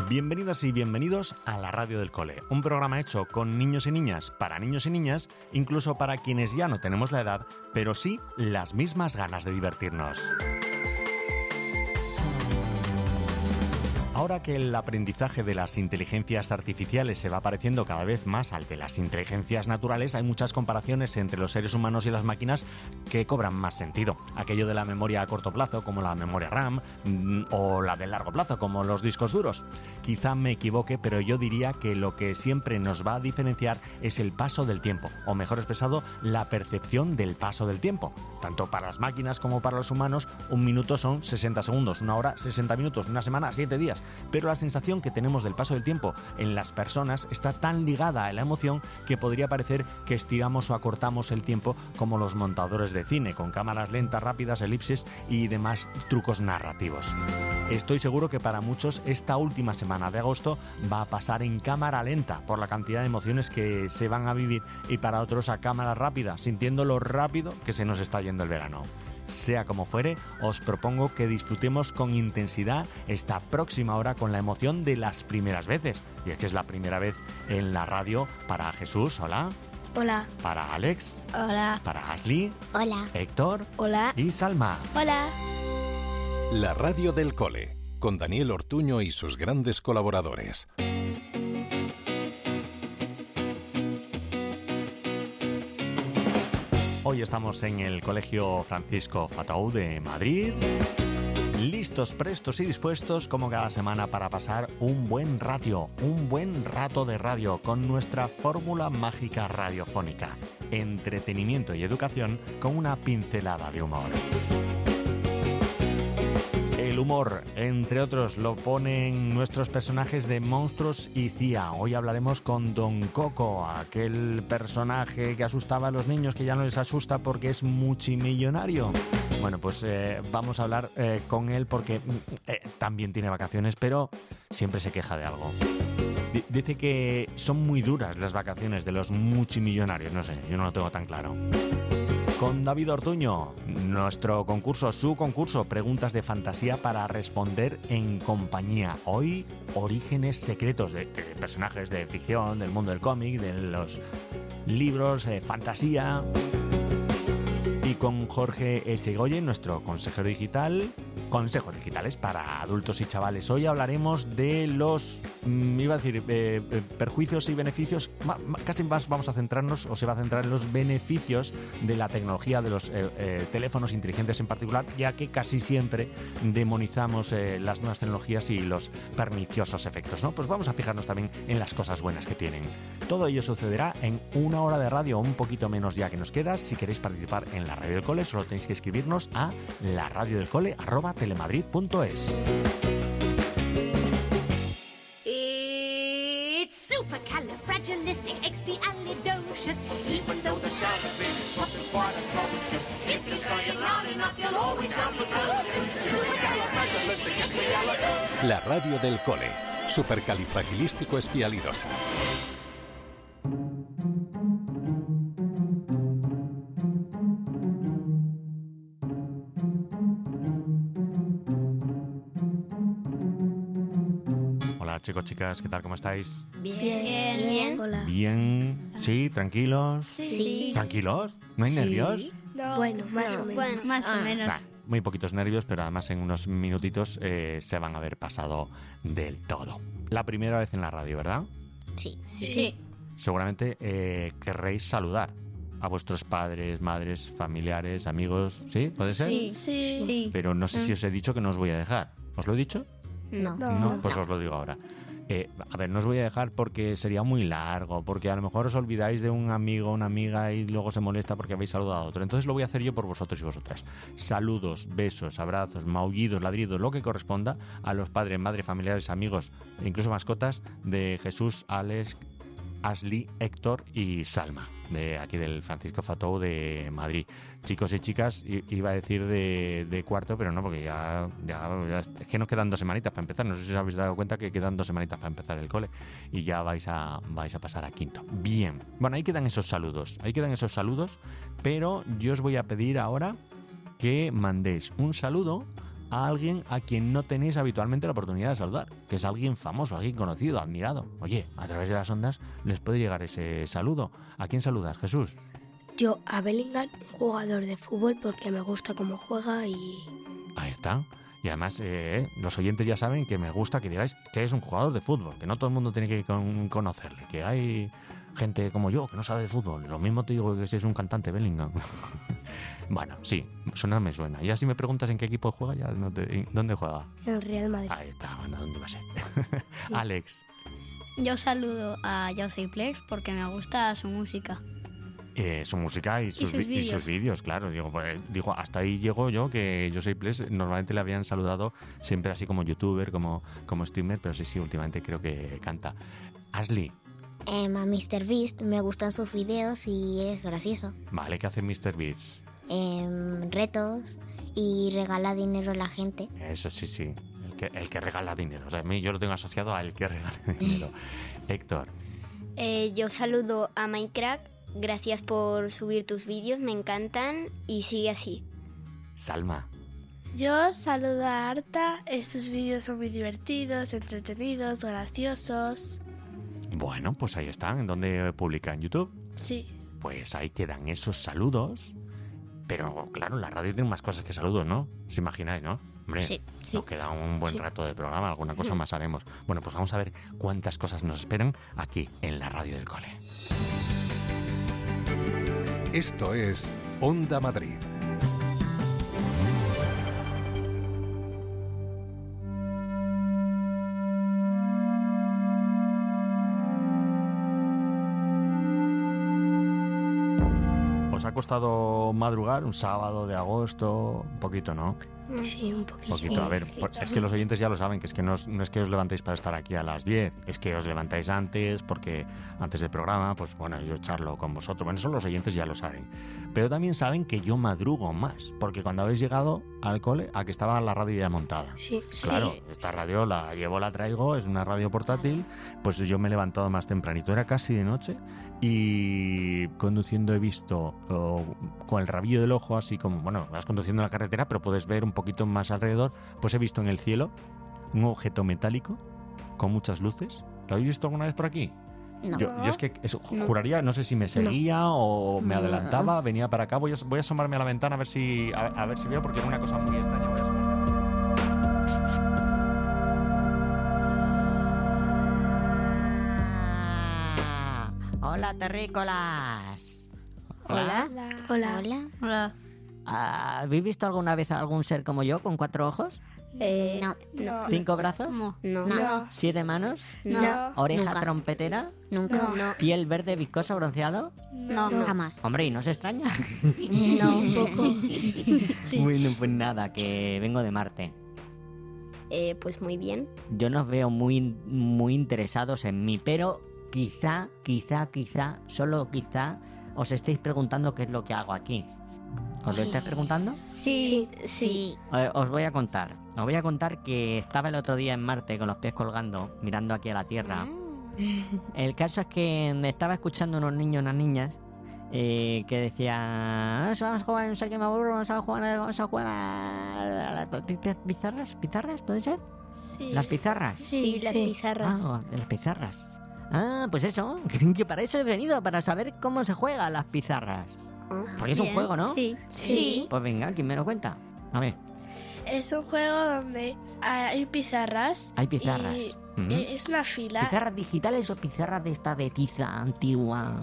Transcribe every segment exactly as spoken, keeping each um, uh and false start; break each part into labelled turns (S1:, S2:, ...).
S1: Bienvenidas y bienvenidos a la Radio del Cole, un programa hecho con niños y niñas, para niños y niñas, incluso para quienes ya no tenemos la edad, pero sí las mismas ganas de divertirnos. Ahora que el aprendizaje de las inteligencias artificiales se va pareciendo cada vez más al de las inteligencias naturales, hay muchas comparaciones entre los seres humanos y las máquinas que cobran más sentido. Aquello de la memoria a corto plazo, como la memoria RAM, o la de largo plazo, como los discos duros. Quizá me equivoque, pero yo diría que lo que siempre nos va a diferenciar es el paso del tiempo, o mejor expresado, la percepción del paso del tiempo. Tanto para las máquinas como para los humanos, un minuto son sesenta segundos, una hora sesenta minutos, una semana siete días. Pero la sensación que tenemos del paso del tiempo en las personas está tan ligada a la emoción que podría parecer que estiramos o acortamos el tiempo como los montadores de cine, con cámaras lentas, rápidas, elipses y demás trucos narrativos. Estoy seguro que para muchos esta última semana de agosto va a pasar en cámara lenta por la cantidad de emociones que se van a vivir, y para otros a cámara rápida, sintiendo lo rápido que se nos está yendo el verano. Sea como fuere, os propongo que disfrutemos con intensidad esta próxima hora con la emoción de las primeras veces. Y es que es la primera vez en la radio para Jesús, hola.
S2: Hola.
S1: Para Alex.
S2: Hola.
S1: Para Ashley.
S2: Hola.
S1: Héctor.
S2: Hola.
S1: Y Salma.
S2: Hola.
S3: La Radio del Cole, con Daniel Ortuño y sus grandes colaboradores.
S1: Hoy estamos en el Colegio Francisco Fatou de Madrid, listos, prestos y dispuestos como cada semana para pasar un buen ratio, un buen rato de radio con nuestra fórmula mágica radiofónica, entretenimiento y educación con una pincelada de humor. El humor, entre otros, lo ponen nuestros personajes de Monstruos y C I A. Hoy hablaremos con Don Coco, aquel personaje que asustaba a los niños, que ya no les asusta porque es multimillonario. Bueno, pues eh, vamos a hablar eh, con él porque eh, también tiene vacaciones, pero siempre se queja de algo. D- dice que son muy duras las vacaciones de los multimillonarios. No sé, yo no lo tengo tan claro. Con David Ortuño, nuestro concurso, su concurso, preguntas de fantasía para responder en compañía. Hoy, orígenes secretos de, de personajes de ficción, del mundo del cómic, de los libros, de fantasía. Y con Jorge Echegoyen, nuestro consejero digital, consejos digitales para adultos y chavales. Hoy hablaremos de los, mm, iba a decir, eh, eh, perjuicios y beneficios, ma, ma, casi más vamos a centrarnos, o se va a centrar en los beneficios de la tecnología, de los eh, eh, teléfonos inteligentes en particular, ya que casi siempre demonizamos eh, las nuevas tecnologías y los perniciosos efectos, ¿no? Pues vamos a fijarnos también en las cosas buenas que tienen. Todo ello sucederá en una hora de radio, un poquito menos ya que nos queda. Si queréis participar en la Radio del Cole, solo tenéis que escribirnos a la radio del cole arroba telemadrid punto es.
S4: It's supercalifragilisticexpialidocious. Even though the sound of it is something quite atrocious. If you say it loud enough, you'll always sound precocious. Supercalifragilisticexpialidocious.
S3: La Radio del Cole, supercalifragilístico espialidosa.
S1: Hola chicos, chicas, ¿qué tal? ¿Cómo estáis?
S2: Bien. Bien. Bien. Hola.
S1: Bien, sí, tranquilos.
S2: Sí.
S1: ¿Tranquilos? ¿No hay
S2: Sí.
S1: nervios?
S2: No. Bueno, más o menos.
S5: Bueno, más
S2: Ah.
S5: o menos.
S1: Nah, muy poquitos nervios, pero además en unos minutitos eh, se van a haber pasado del todo. La primera vez en la radio, ¿verdad?
S2: Sí.
S5: Sí.
S1: Seguramente eh, querréis saludar a vuestros padres, madres, familiares, amigos, ¿sí? ¿Puede ser?
S5: Sí. Sí.
S1: Pero no sé si os he dicho que no os voy a dejar. ¿Os lo he dicho?
S2: No.
S1: No, pues os lo digo ahora. Eh, a ver, no os voy a dejar porque sería muy largo, porque a lo mejor os olvidáis de un amigo o una amiga y luego se molesta porque habéis saludado a otro. Entonces lo voy a hacer yo por vosotros y vosotras. Saludos, besos, abrazos, maullidos, ladridos, lo que corresponda a los padres, madres, familiares, amigos e incluso mascotas de Jesús, Alex, Ashley, Héctor y Salma, de aquí del Francisco Fatou de Madrid. Chicos y chicas, iba a decir de, de cuarto, pero no, porque ya, ya, ya es que nos quedan dos semanitas para empezar. No sé si os habéis dado cuenta que quedan dos semanitas para empezar el cole y ya vais a, vais a pasar a quinto. Bien, bueno, ahí quedan esos saludos, ahí quedan esos saludos, pero yo os voy a pedir ahora que mandéis un saludo a alguien a quien no tenéis habitualmente la oportunidad de saludar, que es alguien famoso, alguien conocido, admirado. Oye, a través de las ondas les puede llegar ese saludo. ¿A quién saludas, Jesús?
S2: Yo a Bellingham, jugador de fútbol, porque me gusta cómo juega y...
S1: Ahí está. Y además, eh, los oyentes ya saben que me gusta que digáis que es un jugador de fútbol, que no todo el mundo tiene que con- conocerle, que hay gente como yo que no sabe de fútbol. Lo mismo te digo que si es un cantante, Bellingham. Bueno, sí, sonar me suena. Ya si me preguntas en qué equipo juega, ya no te- ¿dónde juega?
S2: el Real Madrid.
S1: Ahí está, bueno, ¿dónde va a ser? Alex,
S5: Yo saludo a Joseplex porque me gusta su música.
S1: eh, su música y sus,
S5: sus
S1: vi- y
S5: vídeos.
S1: sus vídeos, claro. Digo, pues, digo, hasta ahí llego yo, que yo soy Ples, normalmente le habían saludado siempre así como youtuber, como, como streamer, pero sí, sí, últimamente creo que canta. Ashley,
S6: Em, a míster Beast me gustan sus videos y es gracioso.
S1: vale, ¿qué hace míster Beats?
S6: Em, retos y regala dinero a la gente.
S1: Eso sí, sí, el que, el que regala dinero. O sea, a mí yo lo tengo asociado al que regala dinero. Héctor,
S5: Eh, yo saludo a Minecraft. Gracias por subir tus vídeos, me encantan y sigue así.
S1: Salma,
S7: Yo saludo a Arta, eh, sus vídeos son muy divertidos, entretenidos, graciosos.
S1: bueno, pues ahí están, ¿en dónde publica? ¿En YouTube?
S7: Sí.
S1: Pues ahí quedan esos saludos. Pero claro, la radio tiene más cosas que saludos, ¿no? ¿Os imagináis, no? Hombre,
S6: Sí,
S1: nos queda un buen rato de programa, alguna cosa más haremos. Bueno, pues vamos a ver cuántas cosas nos esperan aquí en la radio del cole.
S3: Esto es Onda Madrid.
S1: ¿Os ha costado madrugar un sábado de agosto? Un poquito, ¿no?
S2: Sí, un poquito.
S1: poquito. A ver, pues, es que los oyentes ya lo saben, que es que no es, no es que os levantéis para estar aquí a las diez, es que os levantáis antes, porque antes del programa, pues bueno, yo charlo con vosotros. Bueno, eso los oyentes ya lo saben. Pero también saben que yo madrugo más, porque cuando habéis llegado al cole, a que estaba la radio ya montada.
S2: Sí.
S1: Claro, esta radio la llevo, la traigo, es una radio portátil, pues yo me he levantado más tempranito, era casi de noche, y conduciendo he visto oh, con el rabillo del ojo, así como, bueno, vas conduciendo en la carretera, pero puedes ver un poquito más alrededor, pues he visto en el cielo un objeto metálico con muchas luces. ¿Lo habéis visto alguna vez por aquí?
S6: No.
S1: Yo, yo es que eso, juraría, no sé si me seguía o me adelantaba, venía para acá, voy a, voy a asomarme a la ventana a ver si a, a ver si veo, porque era una cosa muy extraña. Voy a asomarme.
S8: Hola, terrícolas.
S5: Hola.
S2: Hola.
S6: Hola.
S5: Hola.
S8: Ah, ¿Habéis visto alguna vez a algún ser como yo con cuatro ojos?
S5: Eh,
S6: No.
S7: No.
S8: ¿Cinco brazos?
S5: ¿Cómo? No.
S6: No.
S8: ¿Siete manos?
S7: No.
S8: ¿Oreja
S6: Nunca.
S8: trompetera?
S6: Nunca.
S5: No.
S8: ¿Piel verde viscosa bronceado?
S5: No.
S6: Jamás.
S8: Hombre, ¿y no se extraña?
S2: No, un poco.
S8: Bueno, pues nada, que vengo de Marte.
S5: Eh, pues muy bien.
S8: Yo nos veo muy, muy interesados en mí, pero quizá, quizá, quizá, solo quizá, os estéis preguntando qué es lo que hago aquí. ¿Os lo estáis preguntando?
S5: Sí, sí.
S6: Sí.
S8: Eh, Os voy a contar. Os voy a contar que estaba el otro día en Marte con los pies colgando, mirando aquí a la Tierra. El caso es que estaba escuchando unos niños y unas niñas eh, que decían: "Ah, vamos a jugar, no sé qué me aburro, vamos a jugar, vamos a jugar a las pizarras, pizarras, ¿puede ser?
S7: Sí.
S8: Las pizarras.
S5: Sí, las
S2: sí.
S5: pizarras.
S8: Ah, de las pizarras. Ah, pues eso, que para eso he venido, para saber cómo se juegan las pizarras.
S5: Ah,
S8: Porque es un
S5: bien.
S8: juego, ¿no?
S5: Sí. Sí.
S8: Pues venga, ¿quién me lo cuenta? A ver,
S7: Es un juego donde hay pizarras.
S8: hay pizarras.
S7: Y,
S8: Ujú.
S7: y es una fila.
S8: ¿Pizarras digitales o pizarras de esta de tiza antigua?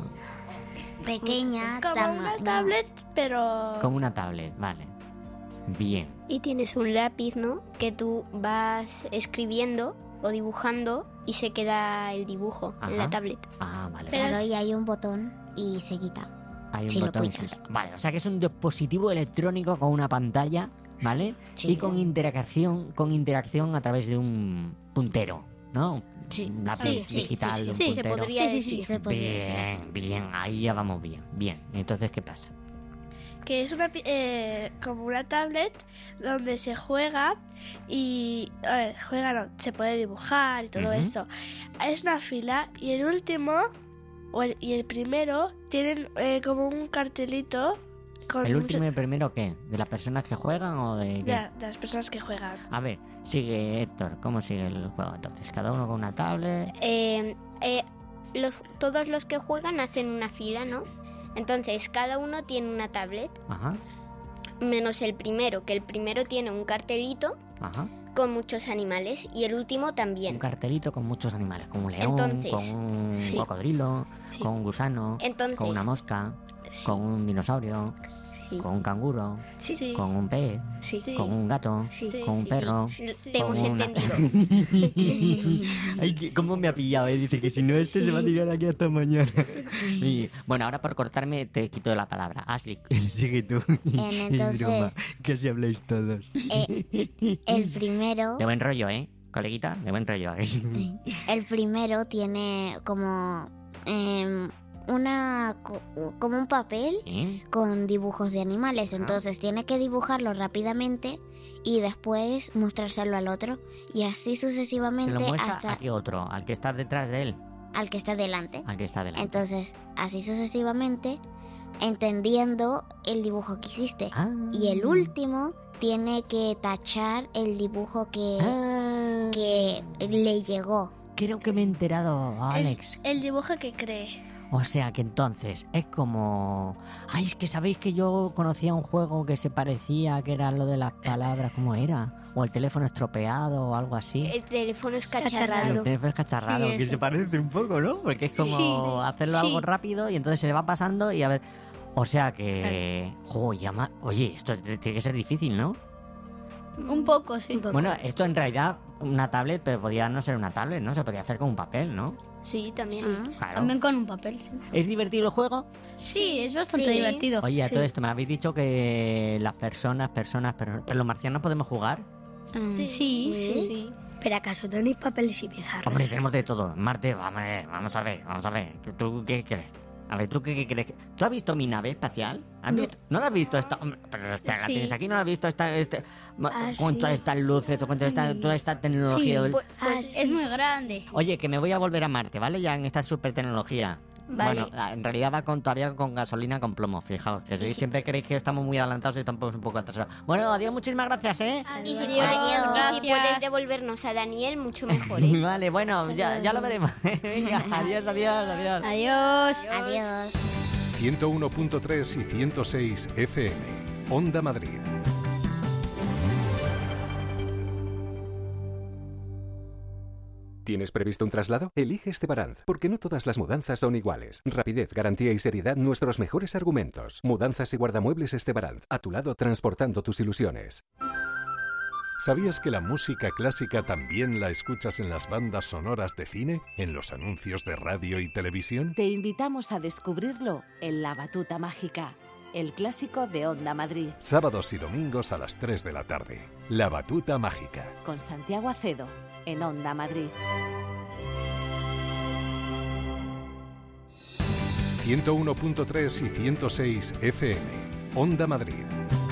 S6: Pequeña,
S7: Como una
S6: tamaño.
S7: tablet, pero.
S8: Como una tablet, vale. Bien.
S5: Y tienes un lápiz, ¿no? Que tú vas escribiendo o dibujando y se queda el dibujo
S8: Ajá.
S5: en la tablet.
S8: Ah, vale,
S7: Pero
S8: vale.
S6: Claro, y hay un botón y se quita.
S8: Hay un
S6: si lo
S8: botón. y se-
S6: pulsas.
S8: Vale, o sea que es un dispositivo electrónico con una pantalla, ¿vale?
S6: Sí.
S8: Y con interacción, con interacción a través de un puntero, ¿no?
S6: Sí.
S8: Un lápiz
S6: Sí, sí,
S8: digital,
S6: sí, sí.
S8: un
S5: Sí, se
S8: puntero.
S5: podría
S6: Sí, sí, sí,
S5: decir.
S6: se podría decir así.
S8: Bien, bien, ahí ya vamos bien, bien. Entonces, ¿qué pasa?
S7: Que es una, pi- eh, como una tablet donde se juega y. A ver, juega no, se puede dibujar y todo
S8: Ujú.
S7: eso. Es una fila y el último o el- y el primero tienen eh, como un cartelito con
S8: ¿El último y
S7: mucho-
S8: el primero qué? ¿De las personas que juegan o de qué?
S7: Ya, de las personas que juegan.
S8: A ver, sigue Héctor, ¿cómo sigue el juego entonces? ¿Cada uno con una tablet?
S5: Eh, eh, los, todos los que juegan hacen una fila, ¿no? Entonces, cada uno tiene una tablet,
S8: Ajá,
S5: menos el primero, que el primero tiene un cartelito
S8: ajá.
S5: con muchos animales y el último
S8: Un
S5: también.
S8: cartelito con muchos animales, con un león,
S5: Entonces,
S8: con un
S5: sí.
S8: cocodrilo,
S5: Sí.
S8: con un gusano,
S5: Entonces,
S8: con una mosca,
S5: sí,
S8: con un dinosaurio,
S5: sí,
S8: con un canguro,
S7: Sí, sí.
S8: con un pez,
S5: sí,
S7: Sí.
S8: con un gato,
S5: sí,
S7: Sí,
S8: con un
S5: sí,
S8: perro.
S5: sí,
S7: Sí.
S5: te hemos
S8: con una-
S5: entendido.
S8: Ay, que- ¿cómo me ha pillado? eh? Dice que si no este se va a tirar aquí hasta mañana. Y, bueno, ahora por cortarme te quito la palabra. Ashley, sigue tú.
S6: En-
S8: Es broma,
S6: entonces-
S8: que así habláis todos.
S6: Eh, el primero,
S8: De buen rollo, ¿eh? Coleguita, de buen rollo. ¿eh?
S6: el primero tiene como em, una co- como un papel
S8: ¿Sí?
S6: con dibujos de animales.
S8: Ajá.
S6: Entonces tiene que dibujarlo rápidamente y después mostrárselo al otro y así
S8: Se
S6: sucesivamente
S8: lo muestra
S6: hasta
S8: a qué otro, al que está detrás de él,
S6: al que está delante.
S8: al que está delante.
S6: Entonces, así sucesivamente, entendiendo el dibujo que hiciste.
S8: Ah.
S6: Y el último tiene que tachar el dibujo que,
S8: Ah.
S6: que le llegó.
S8: Creo que me he enterado, Alex.
S7: El dibujo que cree.
S8: O sea que entonces es como... Ay, es que sabéis que yo conocía un juego que se parecía, que era lo de las palabras, ¿cómo era? O el teléfono estropeado o algo así.
S5: El teléfono es
S7: Cacharrado.
S5: cacharrado.
S8: El teléfono es cacharrado,
S7: Sí,
S8: que
S7: eso.
S8: se parece un poco, ¿no? Porque es como
S7: Sí,
S8: hacerlo
S7: sí.
S8: algo rápido y entonces se le va pasando y a ver... O sea que... Jo, llama... Oye, esto t- tiene que ser difícil, ¿no?
S7: Un poco, sí.
S8: Bueno, esto en realidad una tablet, pero podía no ser una tablet, ¿no? Se podía hacer con un papel, ¿no?
S5: Sí, también.
S8: Claro.
S9: También con un papel, sí.
S8: ¿Es divertido el juego?
S9: Sí, es bastante
S5: Sí.
S9: divertido.
S8: Oye, a
S5: Sí.
S8: todo esto me habéis dicho que las personas, personas, pero, pero los marcianos podemos jugar.
S9: Mm,
S7: Sí.
S9: sí.
S5: Sí, sí.
S2: Pero acaso tenéis papeles y pizarras.
S8: Hombre, tenemos de todo. Marte, vamos, eh, vamos a ver, vamos a ver. ¿Tú qué crees? A ver, ¿tú qué, qué crees? ¿Tú has visto mi nave espacial? ¿Has
S2: No.
S8: visto? ¿No la has visto? Esta, hombre, pero esta la
S7: Sí.
S8: tienes aquí, ¿no la has visto? Esta, esta, ma-
S2: Ah,
S8: con
S2: sí.
S8: todas estas luces, con toda esta, toda esta tecnología.
S9: Sí,
S5: Pues-
S2: Ah,
S5: pues-
S2: sí,
S9: Es muy
S2: sí.
S9: grande.
S8: Oye, que me voy a volver a Marte, ¿vale? Ya en esta super tecnología.
S5: Vale.
S8: Bueno, en realidad va con todavía con gasolina con plomo, fijaos. Que si siempre creéis que estamos muy adelantados y tampoco es un poco atrasados. Bueno, adiós, muchísimas gracias, ¿eh?
S5: Y si,
S6: Adiós.
S5: y si puedes
S7: Gracias.
S5: devolvernos a Daniel, mucho mejor. ¿eh?
S8: Vale, bueno, ya, ya lo veremos. Venga, adiós, adiós, adiós.
S9: Adiós.
S6: Adiós.
S3: ciento uno punto tres y ciento seis F M. Onda Madrid. ¿Tienes previsto un traslado? Elige Estebaranz, porque no todas las mudanzas son iguales. Rapidez, garantía y seriedad, nuestros mejores argumentos. Mudanzas y guardamuebles Estebaranz, a tu lado transportando tus ilusiones. ¿Sabías que la música clásica también la escuchas en las bandas sonoras de cine, en los anuncios de radio y televisión?
S10: Te invitamos a descubrirlo en La Batuta Mágica, el clásico de Onda Madrid,
S3: Sábados y domingos a las tres de la tarde. La Batuta Mágica.
S10: con Santiago Acedo, en Onda Madrid.
S3: ciento uno punto tres y ciento seis F M. Onda Madrid.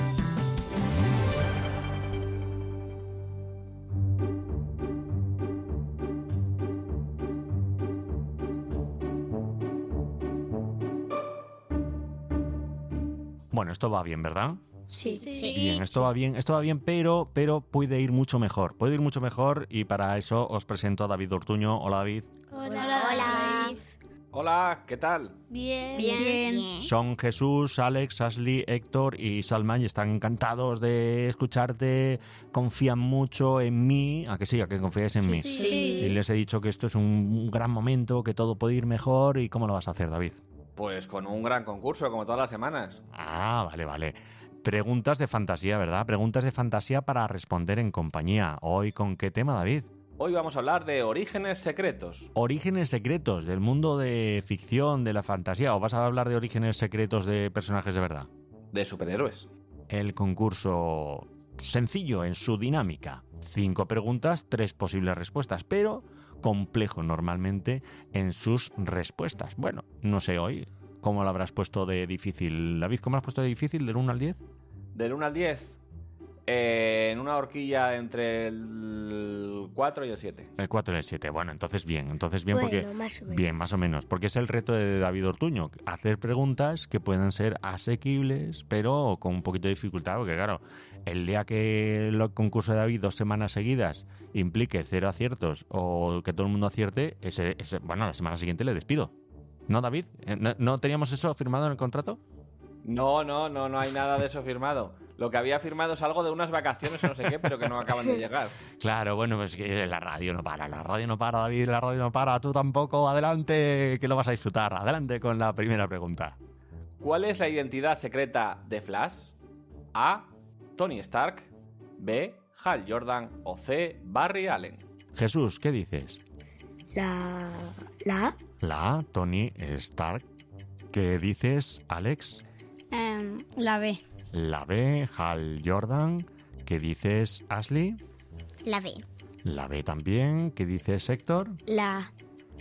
S1: Bueno, esto va bien, ¿verdad?
S5: Sí.
S7: Sí.
S1: Bien, esto va bien, esto va bien, pero, pero puede ir mucho mejor. Puede ir mucho mejor y para eso os presento a David Ortuño. Hola, David.
S7: Hola.
S5: Hola.
S11: Hola, ¿qué tal?
S7: Bien.
S5: Bien.
S6: Bien.
S1: Son Jesús, Alex, Ashley, Héctor y Salma y están encantados de escucharte, confían mucho en mí, a que sí, a que confíes en mí.
S7: Sí.
S1: Y les he dicho que esto es un gran momento, que todo puede ir mejor. ¿Y cómo lo vas a hacer, David?
S11: Pues con un gran concurso, como todas las semanas.
S1: Ah, vale, vale. Preguntas de fantasía, ¿verdad? Preguntas de fantasía para responder en compañía. ¿Hoy con qué tema, David?
S11: Hoy vamos a hablar de orígenes secretos.
S1: Orígenes secretos del mundo de ficción, de la fantasía. ¿O vas a hablar de orígenes secretos de personajes de verdad?
S11: De superhéroes.
S1: El concurso sencillo en su dinámica. Cinco preguntas, tres posibles respuestas, pero complejo normalmente en sus respuestas. Bueno, no sé hoy cómo lo habrás puesto de difícil. David, ¿cómo lo has puesto de difícil del uno al diez?
S11: Del uno al diez. Eh, en una horquilla entre el cuatro y el siete.
S1: El cuatro y el siete. Bueno, entonces bien. Entonces bien
S2: Bueno,
S1: porque...
S2: más o menos.
S1: Bien, más o menos. Porque es el reto de David Ortuño. Hacer preguntas que puedan ser asequibles, pero con un poquito de dificultad. Porque claro, el día que el concurso de David dos semanas seguidas implique cero aciertos o que todo el mundo acierte, ese, ese, bueno, la semana siguiente le despido. ¿No, David? ¿No, ¿No teníamos eso firmado en el contrato?
S11: No, no, no, no hay nada de eso firmado. Lo que había firmado es algo de unas vacaciones o no sé qué, pero que no acaban de llegar.
S1: Claro, bueno, pues que la radio no para, la radio no para, David, la radio no para, tú tampoco, adelante, que lo vas a disfrutar. Adelante con la primera pregunta.
S11: ¿Cuál es la identidad secreta de Flash? A. Tony Stark. B. Hal Jordan. O C. Barry Allen.
S1: Jesús, ¿qué dices?
S2: La... La A.
S1: La A, Tony Stark. ¿Qué dices, Alex?
S9: Em, la B.
S1: La B, Hal Jordan. ¿Qué dices, Ashley?
S6: La B.
S1: La B también. ¿Qué dices, Héctor?
S2: La A.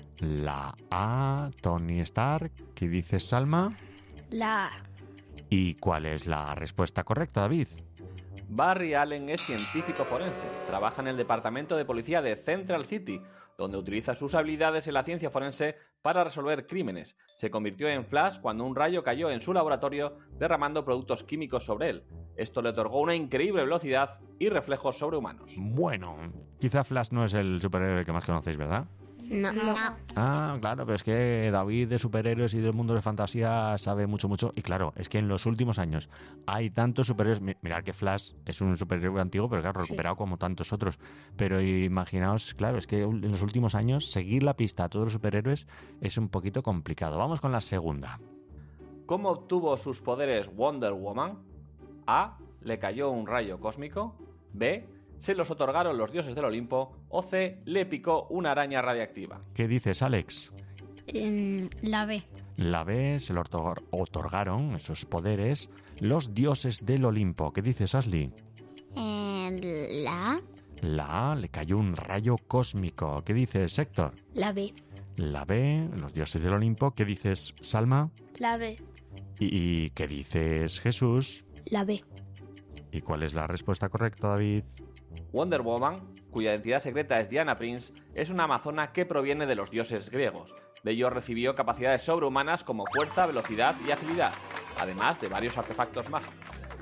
S1: La A, Tony Stark. ¿Qué dices, Salma?
S7: La A.
S1: ¿Y cuál es la respuesta correcta, David?
S11: Barry Allen es científico forense. Trabaja en el departamento de policía de Central City, donde utiliza sus habilidades en la ciencia forense para resolver crímenes. Se convirtió en Flash cuando un rayo cayó en su laboratorio derramando productos químicos sobre él. Esto le otorgó una increíble velocidad y reflejos sobrehumanos.
S1: Bueno, quizá Flash no es el superhéroe que más conocéis, ¿verdad?
S2: No.
S6: No.
S1: Ah, claro, pero es que David de superhéroes y del mundo de fantasía sabe mucho, mucho. Y claro, es que en los últimos años hay tantos superhéroes. Mi- Mirad que Flash es un superhéroe antiguo, pero claro, recuperado como tantos otros. Pero imaginaos, claro, es que en los últimos años seguir la pista a todos los superhéroes es un poquito complicado. Vamos con la segunda.
S11: ¿Cómo obtuvo sus poderes Wonder Woman? A. Le cayó un rayo cósmico. B. Se los otorgaron los dioses del Olimpo. O C. Le picó una araña radiactiva.
S1: ¿Qué dices, Alex?
S9: Em, la B.
S1: La B se lo otor- otorgaron esos poderes los dioses del Olimpo. ¿Qué dices, Ashley?
S6: Eh, la A.
S1: La A le cayó un rayo cósmico. ¿Qué dices, Héctor?
S2: La B.
S1: La B, los dioses del Olimpo. ¿Qué dices, Salma?
S7: La B.
S1: ¿Y, y qué dices, Jesús?
S2: La B.
S1: ¿Y cuál es la respuesta correcta, David?
S11: Wonder Woman, cuya identidad secreta es Diana Prince, es una amazona que proviene de los dioses griegos. De ello recibió capacidades sobrehumanas como fuerza, velocidad y agilidad, además de varios artefactos mágicos.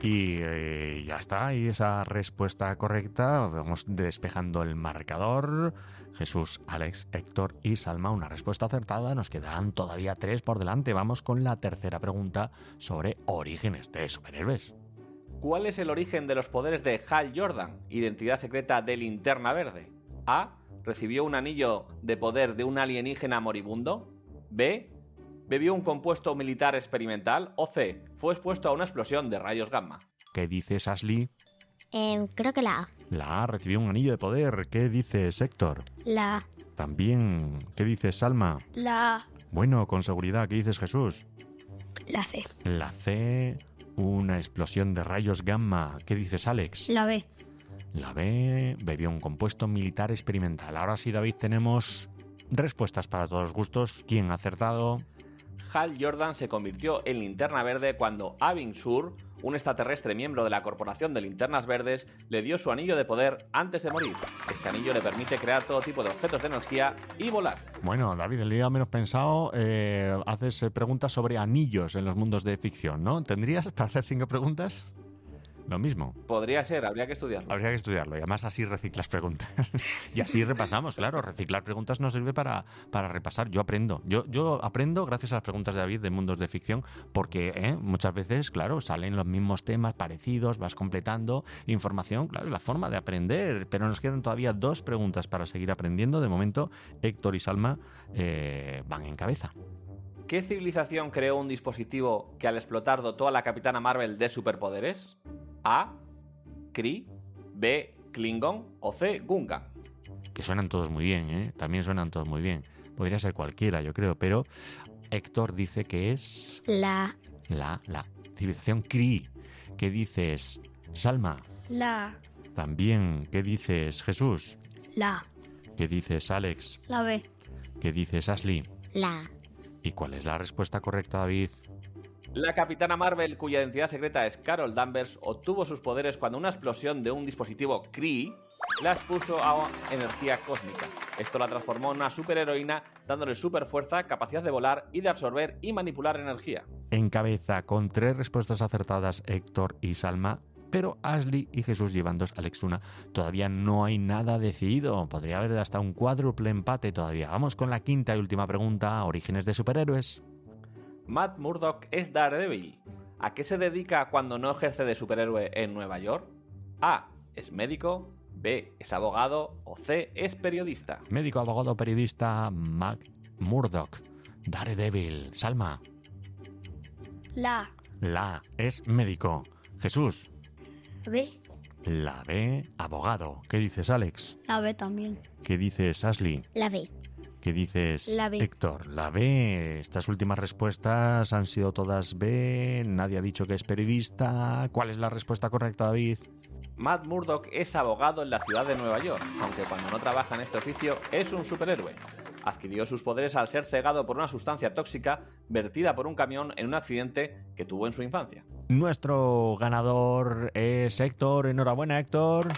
S1: Y eh, ya está, y esa respuesta correcta, vamos despejando el marcador. Jesús, Alex, Héctor y Salma, una respuesta acertada. Nos quedan todavía tres por delante. Vamos con la tercera pregunta sobre orígenes de superhéroes.
S11: ¿Cuál es el origen de los poderes de Hal Jordan, identidad secreta de Linterna Verde? A. Recibió un anillo de poder de un alienígena moribundo. B. Bebió un compuesto militar experimental. O C. Fue expuesto a una explosión de rayos gamma.
S1: ¿Qué dices, Ashley?
S6: Eh, creo que la A.
S1: La A recibió un anillo de poder. ¿Qué dices, Héctor?
S2: La A.
S1: También. ¿Qué dices, Salma?
S7: La A.
S1: Bueno, con seguridad. ¿Qué dices, Jesús?
S2: La C.
S1: La C, una explosión de rayos gamma. ¿Qué dices, Alex?
S9: La B.
S1: La B, bebió un compuesto militar experimental. Ahora sí, David, tenemos respuestas para todos los gustos. ¿Quién ha acertado?
S11: Hal Jordan se convirtió en Linterna Verde cuando Avin Sur, un extraterrestre miembro de la Corporación de Linternas Verdes, le dio su anillo de poder antes de morir. Este anillo le permite crear todo tipo de objetos de energía y volar.
S1: Bueno, David, el día menos pensado, eh, haces eh, preguntas sobre anillos en los mundos de ficción, ¿no? ¿Tendrías para hacer cinco preguntas? Lo mismo.
S11: Podría ser, habría que estudiarlo.
S1: Habría que estudiarlo y además así reciclas preguntas. Y así repasamos, claro. Reciclar preguntas nos sirve para, para repasar. Yo aprendo. Yo, yo aprendo gracias a las preguntas de David de mundos de ficción porque ¿eh? muchas veces, claro, salen los mismos temas parecidos, vas completando información. Claro, es la forma de aprender. Pero nos quedan todavía dos preguntas para seguir aprendiendo. De momento, Héctor y Salma eh, van en cabeza.
S11: ¿Qué civilización creó un dispositivo que al explotar dotó a la Capitana Marvel de superpoderes? A. Kree. B. Klingon. O C. Gungan.
S1: Que suenan todos muy bien, ¿eh? También suenan todos muy bien. Podría ser cualquiera, yo creo, pero Héctor dice que es
S2: La
S1: la, la civilización Kree. ¿Qué dices, Salma?
S7: La A.
S1: También, ¿qué dices, Jesús?
S2: La A.
S1: ¿Qué dices, Alex?
S9: La B.
S1: ¿Qué dices, Ashley?
S6: La A.
S1: ¿Y cuál es la respuesta correcta, David?
S11: La Capitana Marvel, cuya identidad secreta es Carol Danvers, obtuvo sus poderes cuando una explosión de un dispositivo Kree la expuso a energía cósmica. Esto la transformó en una superheroína, dándole superfuerza, capacidad de volar y de absorber y manipular energía.
S1: Encabeza con tres respuestas acertadas Héctor y Salma, pero Ashley y Jesús llevan dos. Alex una. Todavía no hay nada decidido. Podría haber hasta un cuádruple empate todavía. Vamos con la quinta y última pregunta. Orígenes de superhéroes.
S11: Matt Murdock es Daredevil. ¿A qué se dedica cuando no ejerce de superhéroe en Nueva York? A. Es médico. B. Es abogado. O C. Es periodista.
S1: Médico, abogado, periodista Matt Murdock. Daredevil. Salma.
S7: La.
S1: La es médico. Jesús.
S2: B.
S1: La B, abogado. ¿Qué dices, Alex?
S9: La B también.
S1: ¿Qué dices, Ashley?
S6: La B.
S1: ¿Qué dices,
S5: La B.
S1: Héctor? La B. Estas últimas respuestas han sido todas B. Nadie ha dicho que es periodista. ¿Cuál es la respuesta correcta, David?
S11: Matt Murdock es abogado en la ciudad de Nueva York, aunque cuando no trabaja en este oficio es un superhéroe. Adquirió sus poderes al ser cegado por una sustancia tóxica vertida por un camión en un accidente que tuvo en su infancia.
S1: Nuestro ganador es Héctor. Enhorabuena, Héctor.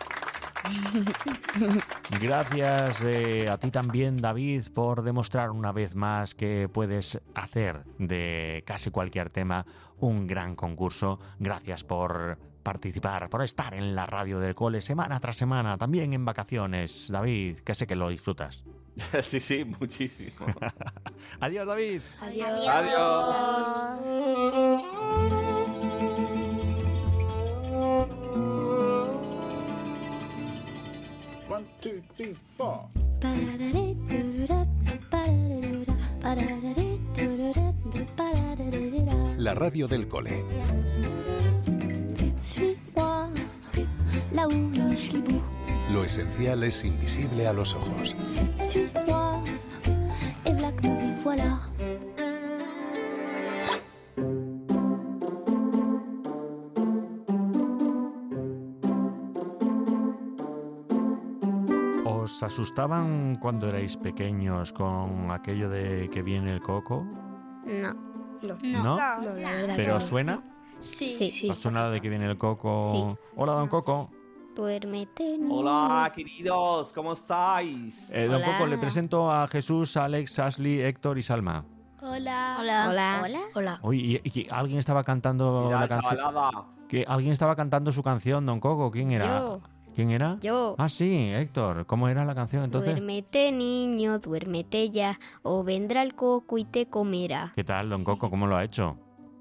S1: Gracias eh, a ti también, David, por demostrar una vez más que puedes hacer de casi cualquier tema un gran concurso. Gracias por participar, por estar en la radio del cole semana tras semana, también en vacaciones, David, que sé que lo disfrutas.
S11: Sí, sí, muchísimo.
S1: Adiós, David.
S7: Adiós.
S11: Adiós.
S12: One, two, three, four.
S3: La radio del cole.
S13: Suis-moi, là où je l'ai.
S3: Lo esencial es invisible a los ojos.
S13: Suis-moi, et voilà que nous y voilà.
S1: ¿Os asustaban cuando erais pequeños con aquello de que viene el coco?
S5: No.
S2: No.
S1: ¿No?
S7: No, la verdad
S1: ¿Pero
S7: que no.
S1: suena?
S7: Sí.
S2: Sí, sí.
S1: ¿Os suena de que viene el coco? Hola, don Coco.
S5: Duérmete, niño.
S11: Hola, queridos, ¿cómo estáis?
S1: Eh, don
S5: Hola.
S1: Coco, le presento a Jesús, Alex, Ashley, Héctor y Salma.
S7: Hola.
S2: Hola.
S5: Hola.
S6: Hola.
S2: Hola.
S1: Oye, y, y alguien estaba cantando
S11: Mira,
S1: la canción.
S11: chavalada.
S1: Que alguien estaba cantando su canción, don Coco. ¿Quién era?
S5: Yo.
S1: ¿Quién era?
S5: Yo.
S1: Ah, sí, Héctor. ¿Cómo era la canción entonces?
S5: Duérmete, niño, duérmete ya, o vendrá el coco y te comerá.
S1: ¿Qué tal, don Coco? ¿Cómo lo ha hecho?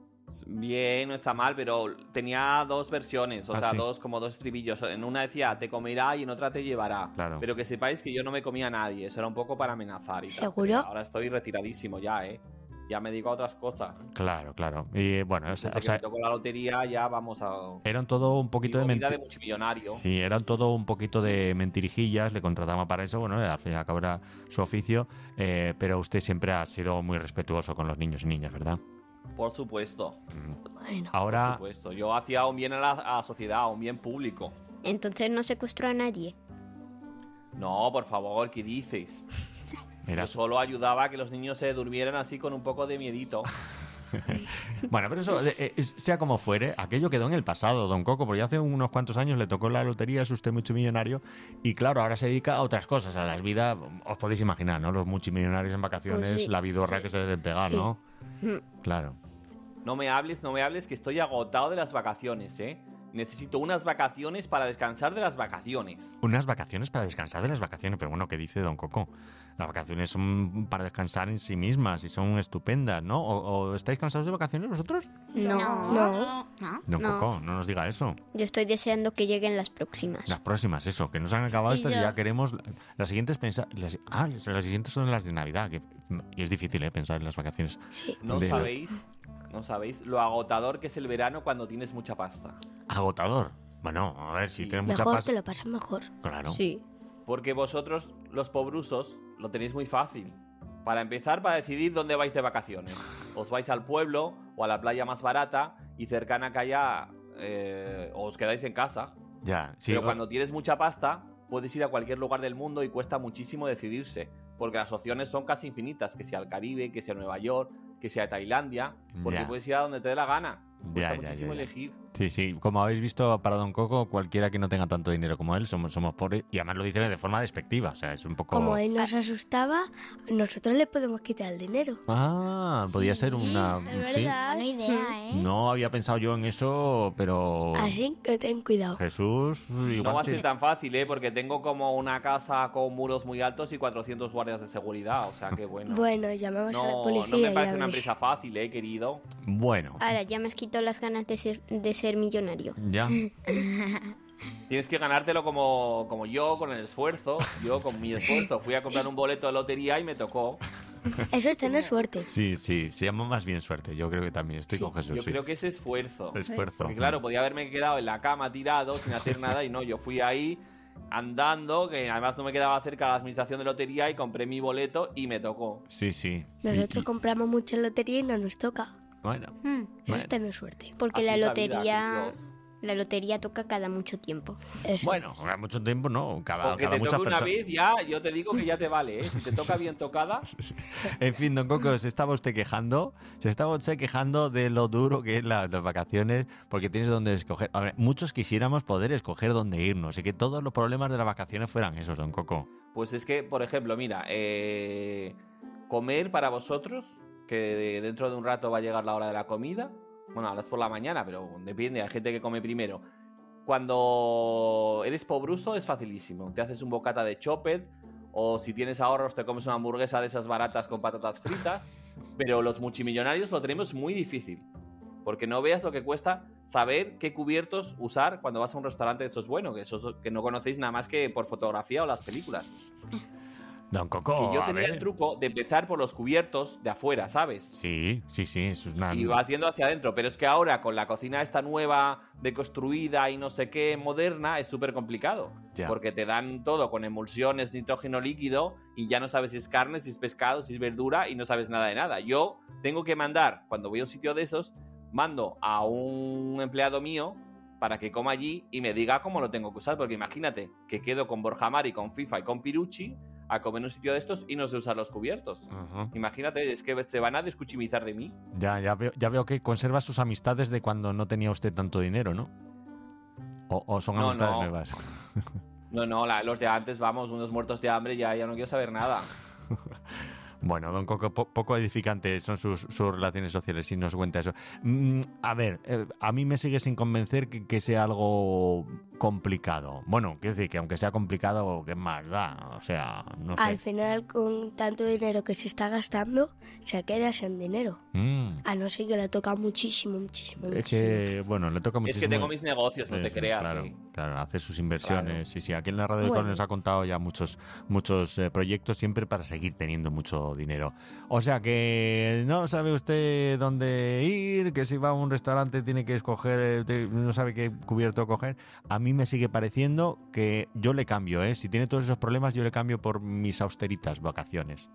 S11: Bien, no está mal, pero tenía dos versiones, o
S1: Ah,
S11: sea,
S1: sí.
S11: dos como dos estribillos. En una decía te comerá y en otra te llevará.
S1: Claro.
S11: Pero que sepáis que yo no me comía a nadie, eso era un poco para amenazar y tal.
S2: ¿Seguro?
S11: Pero ahora estoy retiradísimo ya, ¿eh? Ya me dedico a otras cosas.
S1: Claro, claro. Y bueno, o sea,
S11: Desde
S1: o
S11: que
S1: sea,
S11: me tocó la lotería ya vamos a...
S1: eran todo un poquito de
S11: Vivo vida de
S1: mentiras.
S11: multimillonario.
S1: Sí, eran todo un poquito de mentirijillas, le contrataban para eso, bueno, al fin y al cabo era su oficio, eh, pero usted siempre ha sido muy respetuoso con los niños y niñas, ¿verdad?
S11: Por supuesto,
S2: Bueno.
S11: por
S1: Ahora,
S11: supuesto. Yo hacía un bien a la, a la sociedad, un bien público.
S5: Entonces no secuestró a nadie.
S11: No, por favor, ¿qué dices?
S1: mira,
S11: Yo solo ayudaba a que los niños se durmieran así con un poco de miedito.
S1: bueno, pero eso, eh, eh, sea como fuere, aquello quedó en el pasado, don Coco, porque hace unos cuantos años le tocó la lotería, es usted multimillonario, y claro, ahora se dedica a otras cosas, a las vidas, os podéis imaginar, ¿no? Los multimillonarios en vacaciones,
S5: Pues sí,
S1: la vidorra
S5: sí.
S1: que se deben pegar,
S5: Sí.
S1: ¿no?
S5: Mm.
S1: Claro.
S11: No me hables, no me hables, que estoy agotado de las vacaciones, ¿eh? Necesito unas vacaciones para descansar de las vacaciones.
S1: Unas vacaciones para descansar de las vacaciones, pero bueno, ¿qué dice don Coco? Las vacaciones son para descansar en sí mismas y son estupendas, ¿no? ¿O, o estáis cansados de vacaciones vosotros?
S5: No.
S6: No. ¿No?
S1: Don
S5: No.
S1: Coco, no nos diga eso.
S5: Yo estoy deseando que lleguen las próximas.
S1: Las próximas, eso, que no se han acabado
S7: Y
S1: estas y
S7: yo.
S1: ya queremos... Las siguientes pensar... Las, ah, las siguientes son las de Navidad, que y es difícil, ¿eh? Pensar en las vacaciones.
S2: Sí.
S11: No
S1: De-
S11: sabéis, no sabéis lo agotador que es el verano cuando tienes mucha pasta.
S1: Agotador. Bueno, a ver, si
S11: Sí.
S1: tienes mucha
S2: Mejor
S1: pasta...
S2: te lo pasas mejor.
S1: Claro.
S5: Sí.
S11: Porque vosotros, los pobrusos, lo tenéis muy fácil. Para empezar, para decidir dónde vais de vacaciones. Os vais al pueblo o a la playa más barata y cercana que haya, eh, o os quedáis en casa.
S1: Ya, sí.
S11: Pero
S1: o-
S11: cuando tienes mucha pasta, puedes ir a cualquier lugar del mundo y cuesta muchísimo decidirse. Porque las opciones son casi infinitas, que sea al Caribe, que sea Nueva York, que sea Tailandia, porque
S1: Ya.
S11: puedes ir a donde te dé la gana. Cuesta
S1: Ya, ya,
S11: muchísimo
S1: ya, ya.
S11: elegir.
S1: Sí, sí, como habéis visto para Don Coco, cualquiera que no tenga tanto dinero como él, somos, somos pobres, y además lo dice de forma despectiva, o sea, es un poco...
S2: Como él nos asustaba, nosotros le podemos quitar el dinero.
S1: Ah, podía ser una...
S2: es
S1: sí.
S2: verdad.
S6: Buena idea, ¿eh?
S1: No había pensado yo en eso, pero...
S2: Así que ten cuidado.
S1: Jesús, igual
S11: No va a
S1: que-
S11: ser tan fácil, ¿eh? Porque tengo como una casa con muros muy altos y cuatrocientos guardias de seguridad, o sea que bueno.
S2: Bueno, llamamos a la
S11: No,
S2: policía.
S11: no me
S2: y
S11: parece
S2: ya
S11: una
S2: ves.
S11: empresa fácil, ¿eh, querido?
S1: Bueno,
S5: Ahora, ya me has quitado las ganas de ser, de ser millonario.
S1: ya.
S11: Tienes que ganártelo como, como yo, con el esfuerzo. Yo, con mi esfuerzo, fui a comprar un boleto de lotería y me tocó.
S2: Eso es tener suerte.
S1: Sí, sí, se llama más bien suerte, yo creo que también estoy
S11: Sí,
S1: con Jesús,
S11: yo
S1: sí.
S11: creo que es esfuerzo.
S1: Esfuerzo.
S11: Porque claro, podía haberme quedado en la cama tirado sin hacer nada y no, yo fui ahí andando, que además no me quedaba cerca de la administración de lotería y compré mi boleto y me tocó.
S1: Sí, sí.
S2: Nosotros
S1: Y- y-
S2: compramos mucha lotería y no nos toca.
S1: Bueno,
S5: Hmm,
S2: Eso
S1: Bueno.
S2: es tener suerte.
S5: porque
S11: Así
S5: la
S11: es la vida,
S5: lotería,
S11: queridos.
S5: la lotería toca cada mucho tiempo.
S2: Eso.
S1: bueno, a mucho tiempo no, cada,
S11: Porque
S1: cada
S11: te
S1: muchas
S11: toque una
S1: personas.
S11: vez ya, yo te digo que ya te vale, ¿eh? Si te toca bien tocada,
S1: En fin, don Coco, se estaba usted quejando, se estaba usted quejando de lo duro que es la- las vacaciones, porque tienes donde escoger. A ver, muchos quisiéramos poder escoger dónde irnos y que todos los problemas de las vacaciones fueran esos, don Coco.
S11: pues es que, por ejemplo, mira, eh, comer para vosotros, que de- dentro de un rato va a llegar la hora de la comida. Bueno, ahora es por la mañana, pero depende, hay gente que come primero. Cuando eres pobruso es facilísimo. Te haces un bocata de chopet o si tienes ahorros te comes una hamburguesa de esas baratas con patatas fritas. Pero los multimillonarios lo tenemos muy difícil. Porque no veas lo que cuesta saber qué cubiertos usar cuando vas a un restaurante de esos buenos, que esos que no conocéis nada más que por fotografía o las películas.
S1: Don Coco,
S11: Que yo
S1: a
S11: tenía
S1: ver.
S11: el truco de empezar por los cubiertos de afuera, ¿sabes?
S1: Sí, sí, sí, eso es una...
S11: Y vas yendo hacia adentro, pero es que ahora con la cocina esta nueva, deconstruida y no sé qué, moderna, es súper complicado.
S1: Ya.
S11: Porque te dan todo con emulsiones, nitrógeno líquido y ya no sabes si es carne, si es pescado, si es verdura y no sabes nada de nada. Yo tengo que mandar, cuando voy a un sitio de esos, mando a un empleado mío para que coma allí y me diga cómo lo tengo que usar, porque imagínate que quedo con Borja Mari, con FIFA y con Pirucci a comer en un sitio de estos y no sé usar los cubiertos.
S1: Ajá.
S11: Imagínate, es que se van a descuchimizar de mí.
S1: Ya, ya veo, ya veo que conserva sus amistades de cuando no tenía usted tanto dinero, ¿no? O, o son
S11: No,
S1: amistades
S11: no.
S1: nuevas.
S11: No, no, la- los de antes, vamos, unos muertos de hambre, ya, ya no quiero saber nada.
S1: Bueno, don Coco, po- poco edificante son sus, sus relaciones sociales, si nos cuenta eso. Mm, a ver, eh, a mí me sigue sin convencer que, que sea algo complicado. Bueno, quiero decir que aunque sea complicado, ¿qué más da? O sea, no sé.
S2: Al final, con tanto dinero que se está gastando, se queda sin dinero.
S1: Mm,
S2: A no ser que le toca muchísimo, muchísimo,
S1: es
S2: muchísimo.
S1: que, bueno, le toca
S11: Es
S1: muchísimo.
S11: que tengo mis negocios, no
S1: Sí,
S11: te
S1: sí,
S11: creas.
S1: Claro,
S11: sí.
S1: claro, hace sus inversiones.
S11: Claro.
S1: Sí, sí, aquí en la radio
S2: Bueno.
S1: nos ha contado ya muchos, muchos eh, proyectos siempre para seguir teniendo mucho dinero. O sea que no sabe usted dónde ir, que si va a un restaurante tiene que escoger, eh, te- no sabe qué cubierto coger. A mí me sigue pareciendo que yo le cambio, ¿eh? Si tiene todos esos problemas, yo le cambio por mis austeritas vacaciones.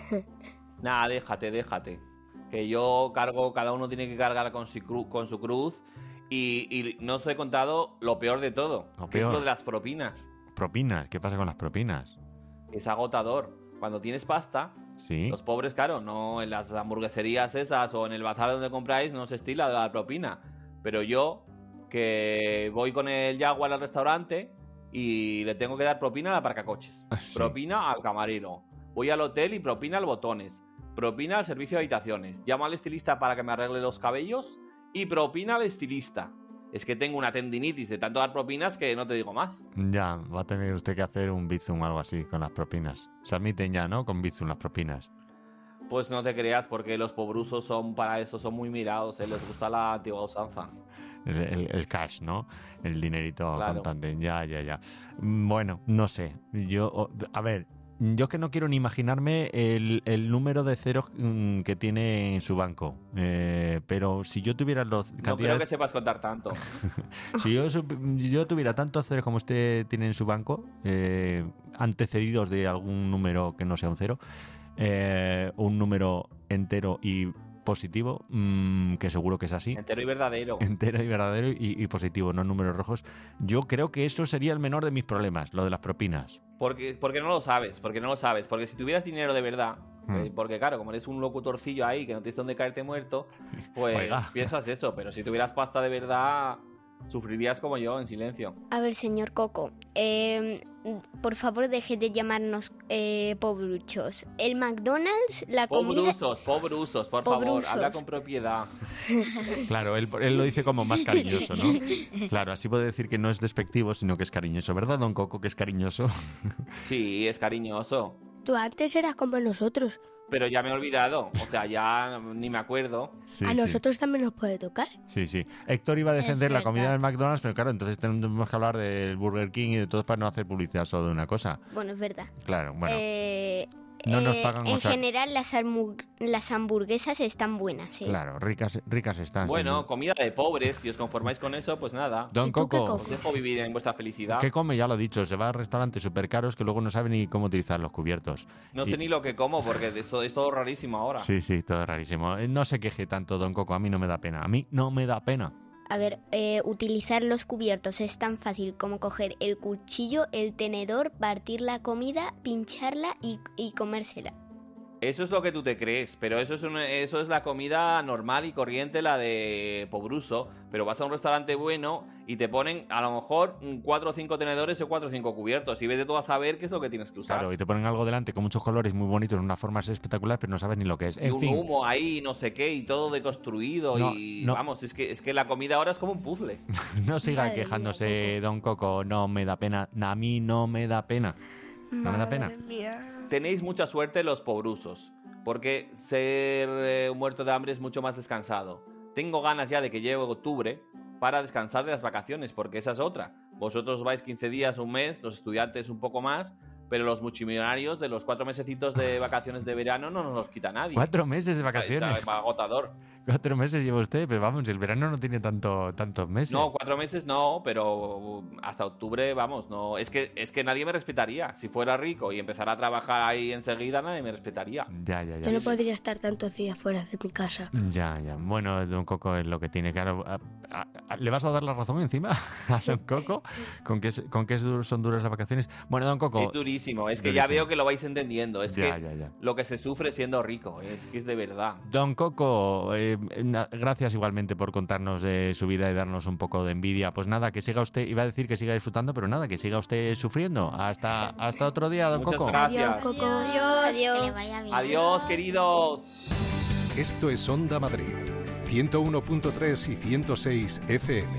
S11: Nada, déjate, déjate. Que yo cargo, cada uno tiene que cargar con su, cru- con su cruz. Y, y no os he contado lo peor de todo,
S1: Lo
S11: que es
S1: peor.
S11: lo de las propinas.
S1: Propinas, ¿qué pasa con las propinas?
S11: Es agotador. Cuando tienes pasta,
S1: Sí.
S11: los pobres, claro, no en las hamburgueserías esas o en el bazar donde compráis no se estila la propina. Pero yo, que voy con el Jaguar al restaurante y le tengo que dar propina a la aparcacoches.
S1: Sí.
S11: Propina al camarero. Voy al hotel y propina al botones. Propina al servicio de habitaciones. Llamo al estilista para que me arregle los cabellos y propina al estilista. Es que tengo una tendinitis de tanto dar propinas que no te digo más.
S1: Ya, va a tener usted que hacer un bizum o algo así con las propinas. Se admiten ya, ¿no? Con bizum las propinas.
S11: Pues no te creas, porque los pobrusos son para eso, son muy mirados, ¿eh? Les gusta la antigua usanza.
S1: El, el- el cash, ¿no? El dinerito
S11: Claro.
S1: contante. Ya, ya, ya. Mm, Bueno, no sé. Yo, o- a ver, yo que no quiero ni imaginarme el, el número de ceros mm, que tiene en su banco. Eh, pero si yo tuviera los
S11: No creo que
S1: cantidades,
S11: sepas contar tanto.
S1: si yo, sup- yo tuviera tantos ceros como usted tiene en su banco, eh, antecedidos de algún número que no sea un cero, eh, un número entero y positivo, mm, que seguro que es así.
S11: Entero y verdadero.
S1: Entero y verdadero y, y positivo, no números rojos. Yo creo que eso sería el menor de mis problemas, lo de las propinas.
S11: Porque, porque no lo sabes, porque no lo sabes. Porque si tuvieras dinero de verdad, Mm. Eh, porque claro, como eres un locutorcillo ahí que no tienes dónde caerte muerto, pues Oiga. piensas eso. Pero si tuvieras pasta de verdad, sufrirías como yo, en silencio.
S5: A ver, señor Coco, eh, por favor deje de llamarnos eh, pobruchos. El McDonald's, la comida...
S11: Pobrusos, pobrusos, por
S5: Pobrusos.
S11: favor, habla con propiedad.
S1: Claro, él, él lo dice como más cariñoso, ¿no? Claro, así puede decir que no es despectivo, sino que es cariñoso. ¿Verdad, don Coco, que es cariñoso?
S11: Sí, es cariñoso.
S2: Tú antes eras como nosotros.
S11: Pero ya me he olvidado, o sea, ya ni me acuerdo.
S1: Sí,
S2: a
S1: sí.
S2: nosotros también nos puede tocar.
S1: Sí, sí. Héctor iba a defender
S2: Es
S1: la comida
S2: verdad.
S1: del McDonald's, pero claro, entonces tenemos que hablar del Burger King y de todo para no hacer publicidad solo de una cosa.
S5: Bueno, es verdad.
S1: Claro, bueno.
S5: Eh,
S1: No nos
S5: eh,
S1: pagan,
S5: En
S1: o sea-
S5: general, las, almu- las hamburguesas están buenas, sí.
S1: Claro, ricas, ricas están.
S11: Bueno,
S1: sin-
S11: comida de pobres, si os conformáis con eso, pues nada.
S1: Don Coco,
S11: Os dejo vivir en vuestra felicidad.
S1: ¿qué come? Ya lo he dicho, se va a restaurantes súper caros que luego no sabe ni cómo utilizar los cubiertos.
S11: No
S1: Y-
S11: sé ni lo que como, porque eso es todo rarísimo ahora.
S1: Sí, sí, todo rarísimo. Eh, No se queje tanto, Don Coco, a mí no me da pena. A mí no me da pena.
S5: A ver, eh, utilizar los cubiertos es tan fácil como coger el cuchillo, el tenedor, partir la comida, pincharla y, y comérsela.
S11: Eso es lo que tú te crees, pero eso es, un- eso es la comida normal y corriente, la de pobruso. Pero vas a un restaurante bueno y te ponen a lo mejor mm, cuatro o cinco tenedores o cuatro o cinco cubiertos. Y vete tú a saber qué es lo que tienes que usar.
S1: Claro, y te ponen algo delante con muchos colores muy bonitos, unas formas espectaculares, pero no sabes ni lo que es.
S11: Y
S1: En
S11: un
S1: fin,
S11: humo ahí, no sé qué, y todo deconstruido.
S1: No,
S11: y
S1: no.
S11: vamos, es que, es que la comida ahora es como un puzzle.
S1: no siga
S11: Madre mía,
S1: quejándose, Don Coco, no me da pena. A mí no me da pena. No me da pena.
S11: Tenéis mucha suerte los pobrusos, porque ser eh, un muerto de hambre es mucho más descansado. Tengo ganas ya de que llegue octubre para descansar de las vacaciones, porque esa es otra. Vosotros vais quince días, un mes, los estudiantes un poco más, pero los multimillonarios de los cuatro mesecitos de vacaciones de verano no nos los quita nadie.
S1: Cuatro meses de
S11: O sea,
S1: vacaciones.
S11: es agotador.
S1: Cuatro meses lleva usted, pero vamos, el verano no tiene tanto, tantos meses.
S11: No, cuatro meses no, pero hasta octubre, vamos, no. Es que, es que nadie me respetaría. Si fuera rico y empezara a trabajar ahí enseguida, nadie me respetaría.
S1: Ya, ya, ya.
S2: Yo no podría estar tantos días fuera de mi casa.
S1: Ya, ya. Bueno, Don Coco es lo que tiene. Claro, a- a- a- ¿le vas a dar la razón encima a Don Coco? ¿Con qué, es- con qué es dur- son duras las vacaciones? Bueno, Don Coco...
S11: Es durísimo. Es que ya
S1: Durísimo.
S11: veo que lo vais entendiendo. Es
S1: Ya,
S11: que
S1: ya, ya.
S11: lo que se sufre siendo rico, es que es de verdad.
S1: Don Coco, eh, na- gracias igualmente por contarnos de su vida y darnos un poco de envidia. Pues nada, que siga usted, iba a decir que siga disfrutando, pero nada, que siga usted sufriendo. Hasta, hasta otro día, Don
S11: Muchas
S1: Coco.
S11: gracias.
S2: Adiós, Coco.
S5: Adiós.
S6: Que le vaya bien.
S11: Adiós, queridos.
S3: Esto es Onda Madrid, ciento uno punto tres y ciento seis F M.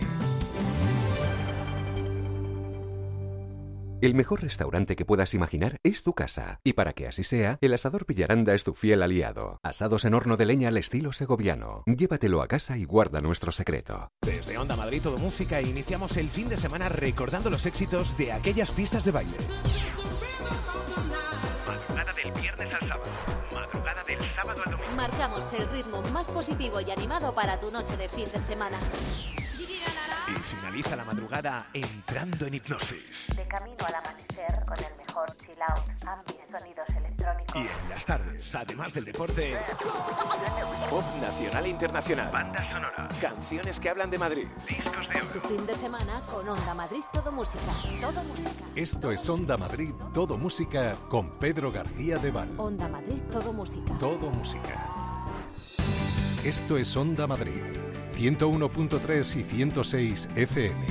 S3: El mejor restaurante que puedas imaginar es tu casa. Y para que así sea, el Asador Villaranda es tu fiel aliado. Asados en horno de leña al estilo segoviano. Llévatelo a casa y guarda nuestro secreto.
S14: Desde Onda Madrid Todo Música iniciamos el fin de semana recordando los éxitos de aquellas pistas de baile.
S15: Madrugada del viernes al sábado. Madrugada del sábado al domingo.
S10: Marcamos el ritmo más positivo y animado para tu noche de fin de semana.
S14: Y finaliza la madrugada entrando en hipnosis.
S16: De camino al amanecer con el mejor chill out, ambient, sonidos electrónicos.
S14: Y en las tardes, además del deporte, pop nacional e internacional. Banda sonora. Canciones que hablan de Madrid. Discos de
S10: Tu
S14: oro.
S10: fin de semana con Onda Madrid Todo Música. Todo Música.
S3: Esto es Onda Madrid, todo música con Pedro García de Val.
S10: Onda Madrid Todo Música.
S3: Todo música. Esto es Onda Madrid, ciento uno punto tres y ciento seis F M.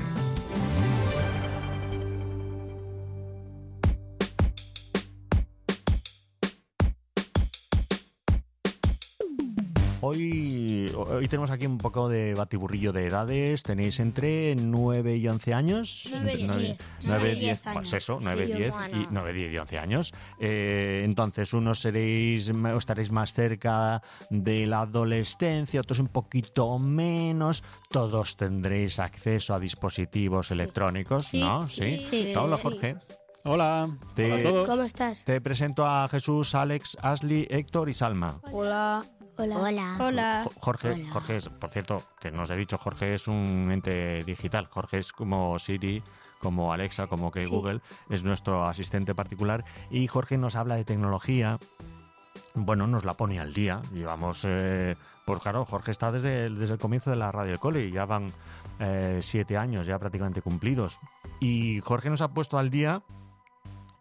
S1: Hoy, hoy tenemos aquí un poco de batiburrillo de edades. Tenéis entre nueve y once años.
S9: Nueve y
S1: Entre
S9: diez.
S1: nueve,
S9: Nueve y
S1: diez,
S9: diez
S1: pues
S9: años.
S1: eso, nueve,
S9: Sí,
S1: diez
S9: bueno.
S1: y nueve, diez y once años. Eh, entonces, unos seréis, o estaréis más cerca de la adolescencia, otros un poquito menos. Todos tendréis acceso a dispositivos electrónicos,
S2: Sí,
S1: ¿no?
S2: sí, sí,
S1: Hola,
S2: sí.
S1: Jorge.
S17: Hola,
S1: Te-
S17: hola a todos.
S2: ¿Cómo estás?
S1: Te presento a Jesús, Alex, Ashley, Héctor y Salma.
S2: Hola. Hola.
S6: Hola.
S2: Hola.
S1: Jo- Jorge,
S6: Hola.
S1: Jorge es, por cierto, que no os he dicho, Jorge es un ente digital. Jorge es como Siri, como Alexa, como que
S2: Sí.
S1: Google, es nuestro asistente particular. Y Jorge nos habla de tecnología. Bueno, nos la pone al día. Llevamos, eh, pues claro, Jorge está desde el, desde el comienzo de la Radio del Cole y ya van eh, siete años ya prácticamente cumplidos. Y Jorge nos ha puesto al día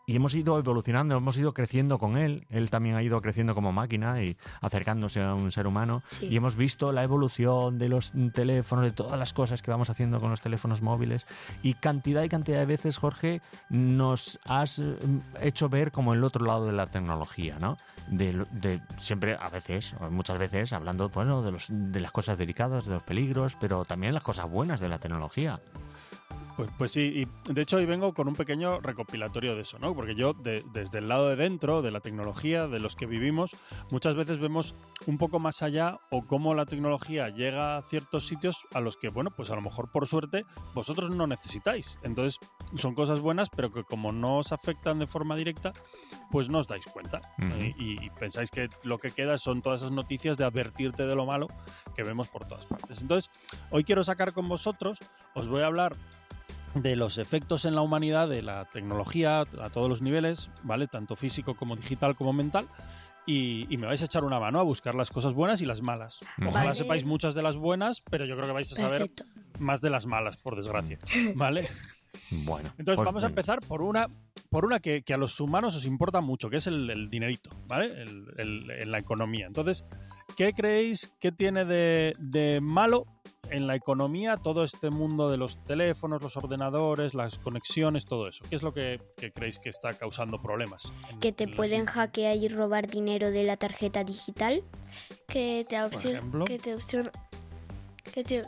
S1: y hemos ido evolucionando, hemos ido creciendo con él. Él también ha ido creciendo como máquina y acercándose a un ser humano.
S2: Sí.
S1: Y hemos visto la evolución de los teléfonos, de todas las cosas que vamos haciendo con los teléfonos móviles. Y cantidad y cantidad de veces, Jorge, nos has eh, hecho ver como el otro lado de la tecnología, ¿no? De, de siempre, a veces, o muchas veces, hablando bueno, de, los, de las cosas delicadas, de los peligros, pero también las cosas buenas de la tecnología.
S17: Pues, pues sí, y de hecho hoy vengo con un pequeño recopilatorio de eso, ¿no? Porque yo, de, desde el lado de dentro, de la tecnología, de los que vivimos, muchas veces vemos un poco más allá o cómo la tecnología llega a ciertos sitios a los que, bueno, pues a lo mejor por suerte vosotros no necesitáis. Entonces son cosas buenas, pero que como no os afectan de forma directa, pues no os dais cuenta.
S1: Uh-huh.
S17: y, y pensáis que lo que queda son todas esas noticias de advertirte de lo malo que vemos por todas partes. Entonces, hoy quiero sacar con vosotros, os voy a hablar de los efectos en la humanidad de la tecnología a todos los niveles, ¿vale? Tanto físico como digital como mental. Y, y me vais a echar una mano a buscar las cosas buenas y las malas. Ojalá
S2: Vale.
S17: sepáis muchas de las buenas, pero yo creo que vais a saber
S2: Perfecto.
S17: más de las malas, por desgracia. ¿Vale?
S1: Bueno.
S17: Entonces
S1: pues
S17: vamos a
S1: venga.
S17: empezar por una por una que, que a los humanos os importa mucho, que es el, el dinerito, ¿vale? El, el- en la economía. Entonces, ¿qué creéis que tiene de, de malo en la economía todo este mundo de los teléfonos, los ordenadores, las conexiones, todo eso? ¿Qué es lo que, que creéis que está causando problemas? en-
S5: Que te
S17: en los-
S5: pueden hackear y robar dinero de la tarjeta digital.
S7: Que te
S17: Por
S7: obsesiona.
S17: ejemplo.
S7: Que te obsesiona. Que te.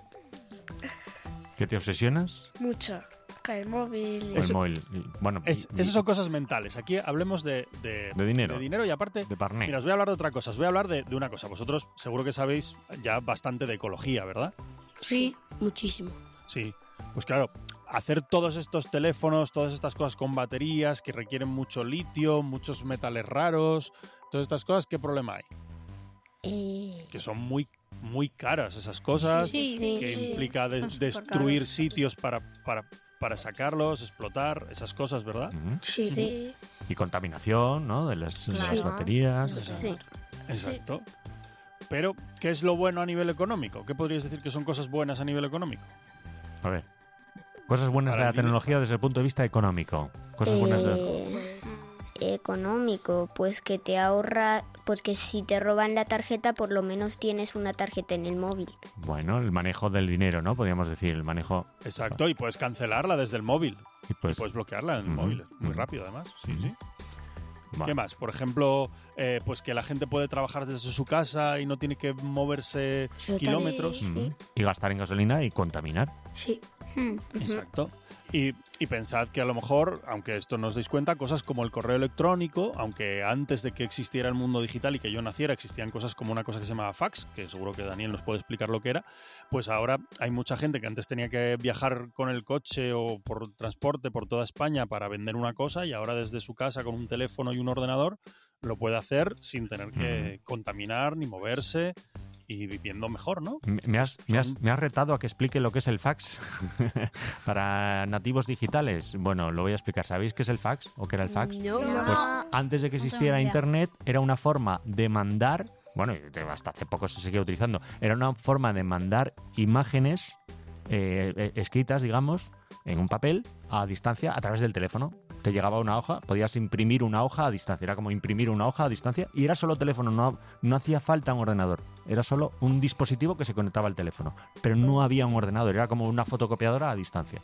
S1: ¿Que te obsesionas?
S7: Mucho. Con el móvil.
S1: O el móvil. Y, bueno,
S17: Es-
S1: y- y-
S17: esas son cosas mentales. Aquí hablemos de, de,
S1: De dinero.
S17: de dinero y aparte,
S1: de parné.
S17: mira, os voy a hablar de otra cosa. Os voy a hablar de, de una cosa. Vosotros seguro que sabéis ya bastante de ecología, ¿verdad?
S2: Sí, muchísimo.
S17: Sí. Pues claro, hacer todos estos teléfonos, todas estas cosas con baterías que requieren mucho litio, muchos metales raros, todas estas cosas, ¿qué problema hay?
S5: Eh,
S17: Que son muy muy caras esas cosas,
S9: Sí,
S17: que
S9: sí.
S17: implica de-
S9: Son súper
S17: destruir
S9: caras.
S17: sitios para, para, para sacarlos, explotar, esas cosas, ¿verdad?
S1: Ujú.
S2: Sí.
S7: Sí.
S1: Y contaminación, ¿no? De las, de las
S6: Claro.
S1: baterías.
S2: Sí.
S17: Exacto. Pero, ¿qué es lo bueno a nivel económico? ¿Qué podrías decir que son cosas buenas a nivel económico?
S1: A ver. Cosas buenas
S17: Para
S1: de la
S17: el dinero.
S1: tecnología desde el punto de vista económico. Cosas buenas de...
S5: eh, económico, pues que te ahorra, pues que si te roban la tarjeta, por lo menos tienes una tarjeta en el móvil.
S1: Bueno, el manejo del dinero, ¿no? Podríamos decir, el manejo...
S17: Exacto, y puedes cancelarla desde el móvil.
S1: Y pues,
S17: y puedes bloquearla en el
S1: Ujú,
S17: móvil, muy
S1: ujú.
S17: rápido además.
S1: Sí, sí. Va.
S17: ¿Qué más? Por ejemplo, eh, pues que la gente puede trabajar desde su casa y no tiene que moverse
S2: Eso
S17: kilómetros.
S2: también.
S1: Ujú. Y gastar en gasolina y contaminar.
S2: Sí.
S9: Hmm.
S17: Exacto. Y, y pensad que a lo mejor, aunque esto no os deis cuenta, cosas como el correo electrónico, aunque antes de que existiera el mundo digital y que yo naciera, existían cosas como una cosa que se llamaba fax, que seguro que Daniel nos puede explicar lo que era, pues ahora hay mucha gente que antes tenía que viajar con el coche o por transporte por toda España para vender una cosa y ahora desde su casa con un teléfono y un ordenador lo puede hacer sin tener que contaminar ni moverse y viviendo mejor, ¿no?
S1: Me- Me has, me, has, me has retado a que explique lo que es el fax para nativos digitales. Bueno, lo voy a explicar. ¿Sabéis qué es el fax o qué era el fax?
S2: No.
S1: Pues antes de que existiera
S9: tengo ni idea.
S1: Internet era una forma de mandar, bueno, y hasta hace poco se seguía utilizando, era una forma de mandar imágenes eh, eh, escritas, digamos, en un papel a distancia a través del teléfono. Te llegaba una hoja, podías imprimir una hoja a distancia, era como imprimir una hoja a distancia y era solo teléfono, no, no hacía falta un ordenador, era solo un dispositivo que se conectaba al teléfono, pero no había un ordenador, era como una fotocopiadora a distancia.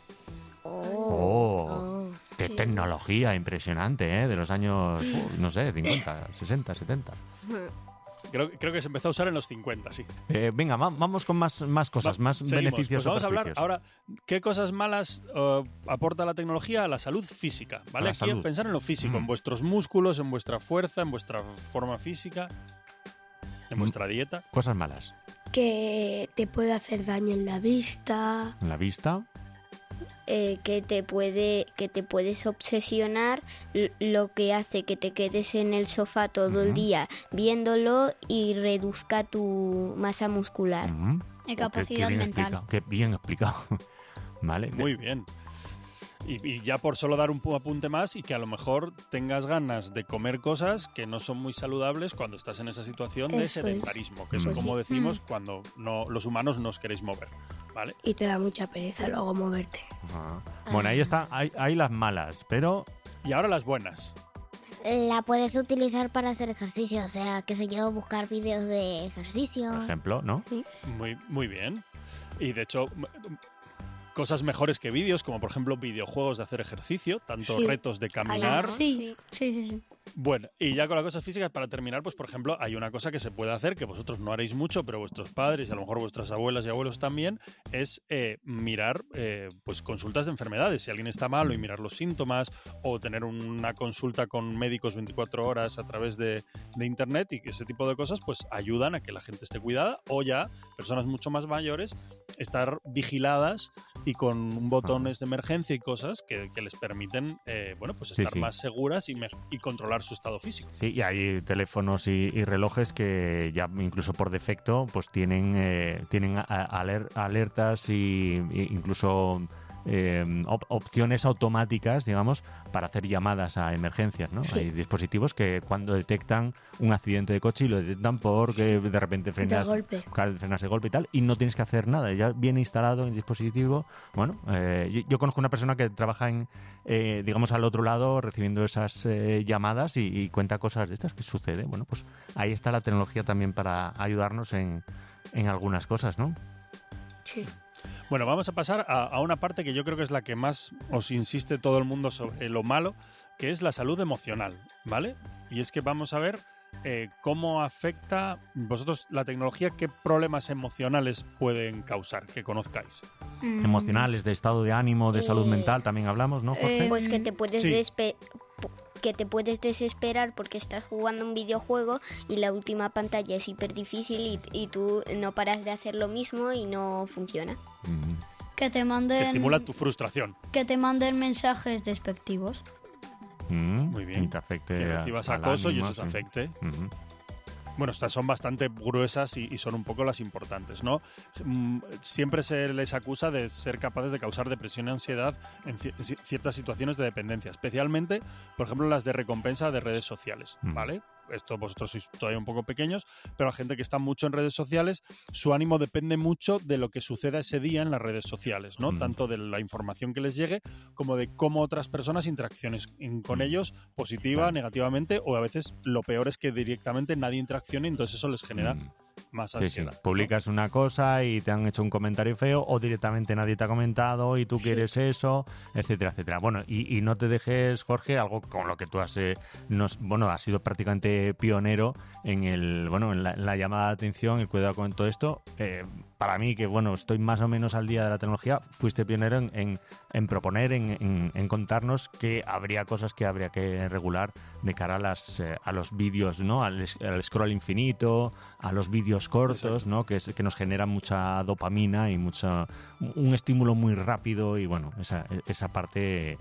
S1: ¡Oh! ¡Qué tecnología impresionante, ¿eh? De los años, uh, no sé, cincuenta, sesenta, setenta.
S17: Creo, creo que se empezó a usar en los cincuenta, sí.
S1: Eh, venga, va- vamos con más, más cosas,
S17: Va-
S1: más
S17: seguimos.
S1: beneficios
S17: Pues
S1: o
S17: vamos a hablar
S1: perjuicios.
S17: ahora qué cosas malas eh, aporta la tecnología a la salud física,
S1: A
S17: ¿vale?
S1: la
S17: Aquí
S1: salud.
S17: pensar en lo físico,
S1: Mm.
S17: en vuestros músculos, en vuestra fuerza, en vuestra forma física, en
S1: Mm.
S17: vuestra dieta.
S1: Cosas malas.
S2: Que te puede hacer daño en la vista.
S1: En la vista,
S5: Eh, que te puede que te puedes obsesionar, l- lo que hace que te quedes en el sofá todo el
S1: Ujú.
S5: día viéndolo y reduzca tu masa muscular.
S1: ujú.
S9: Y
S1: Oh, qué-
S9: capacidad
S1: qué bien
S9: mental.
S1: explicado, qué bien explicado. Vale.
S17: Muy bien. Y, y ya por solo dar un pu- apunte más y que a lo mejor tengas ganas de comer cosas que no son muy saludables cuando estás en esa situación de
S2: Eso es.
S17: sedentarismo, que es
S1: Pues
S17: como
S2: sí.
S17: decimos cuando no, los humanos no os queréis mover, ¿vale?
S2: Y te da mucha pereza luego moverte.
S1: Ajá. Bueno, ahí está, hay, hay las malas, pero
S17: Y ahora las buenas.
S6: La puedes utilizar para hacer ejercicio, o sea, qué sé yo, buscar vídeos de ejercicio.
S1: Por ejemplo, ¿no?
S6: Sí.
S17: Muy, muy bien. Y de hecho, cosas mejores que vídeos, como por ejemplo videojuegos de hacer ejercicio, tanto
S7: Sí.
S17: retos de caminar.
S7: Sí, sí, sí, sí.
S17: Bueno, y ya con las cosas físicas, para terminar, pues por ejemplo, hay una cosa que se puede hacer, que vosotros no haréis mucho, pero vuestros padres y a lo mejor vuestras abuelas y abuelos también, es eh, mirar eh, pues consultas de enfermedades. Si alguien está malo y mirar los síntomas, o tener una consulta con médicos veinticuatro horas a través de, de internet, y ese tipo de cosas pues ayudan a que la gente esté cuidada, o ya personas mucho más mayores estar vigiladas y con un botones de emergencia y cosas que, que les permiten eh, bueno, pues
S1: Sí,
S17: estar
S1: sí.
S17: más seguras y, me- y controlar su estado físico.
S1: Sí, y hay teléfonos y, y relojes que ya incluso por defecto pues tienen, eh, tienen a- aler- alertas y, y incluso eh, op- opciones automáticas, digamos, para hacer llamadas a emergencias, ¿no?
S2: Sí.
S1: Hay dispositivos que cuando detectan un accidente de coche y lo detectan porque de repente frenas,
S2: De golpe.
S1: claro, frenas de golpe y tal, y no tienes que hacer nada, ya viene instalado en el dispositivo. Bueno, eh, yo, yo conozco una persona que trabaja en, eh, digamos, al otro lado recibiendo esas eh, llamadas y, y cuenta cosas de estas que sucede. Bueno, pues ahí está la tecnología también para ayudarnos en, en algunas cosas, ¿no?
S2: Sí.
S17: Bueno, vamos a pasar a, a una parte que yo creo que es la que más os insiste todo el mundo sobre lo malo, que es la salud emocional, ¿vale? Y es que vamos a ver eh, cómo afecta vosotros la tecnología, qué problemas emocionales pueden causar, que conozcáis.
S7: Mm.
S1: Emocionales, de estado de ánimo, de salud
S5: Eh,
S1: mental, también hablamos, ¿no, Jorge?
S5: Pues que te puedes
S17: Sí.
S5: despe- que te puedes desesperar porque estás jugando un videojuego y la última pantalla es hiper difícil y, y tú no paras de hacer lo mismo y no funciona.
S1: Mm.
S9: Que te
S17: Que
S9: manden,
S17: estimula tu frustración.
S9: que te manden mensajes despectivos.
S1: Mm,
S17: Muy bien.
S1: Y te afecte
S17: Que
S1: a-
S17: recibas
S1: al
S17: acoso y
S1: ánimo,
S17: eso te
S1: sí.
S17: afecte.
S1: Ujú.
S17: Bueno, estas son bastante gruesas y, y son un poco las importantes, ¿no? Mm, Siempre se les acusa de ser capaces de causar depresión y ansiedad en ci- ci- ciertas situaciones de dependencia, especialmente, por ejemplo, las de recompensa de redes sociales,
S1: Mm.
S17: ¿vale? Esto vosotros sois todavía un poco pequeños, pero la gente que está mucho en redes sociales, su ánimo depende mucho de lo que suceda ese día en las redes sociales, ¿no?
S1: Mm.
S17: Tanto de la información que les llegue como de cómo otras personas interacciones en- con
S1: Mm.
S17: ellos, positiva,
S1: Claro.
S17: negativamente, o a veces lo peor es que directamente nadie interaccione, entonces eso les genera
S1: Mm.
S17: más
S1: Sí, sí.
S17: ansiedad.
S1: Publicas una cosa y te han hecho un comentario feo o directamente nadie te ha comentado y tú quieres eso, etcétera, etcétera. Bueno, y, y no te dejes, Jorge, algo con lo que tú has, eh, nos, bueno, has sido prácticamente pionero en el, bueno, en la, en la llamada de atención, el cuidado con todo esto. Eh, para mí, que bueno, estoy más o menos al día de la tecnología, fuiste pionero en, en, en proponer, en, en, en contarnos que habría cosas que habría que regular de cara a las eh, a los vídeos, ¿no? Al, es- al scroll infinito, a los vídeos cortos, ¿no? Que, es, que nos generan mucha dopamina y mucha un estímulo muy rápido y bueno, esa, esa parte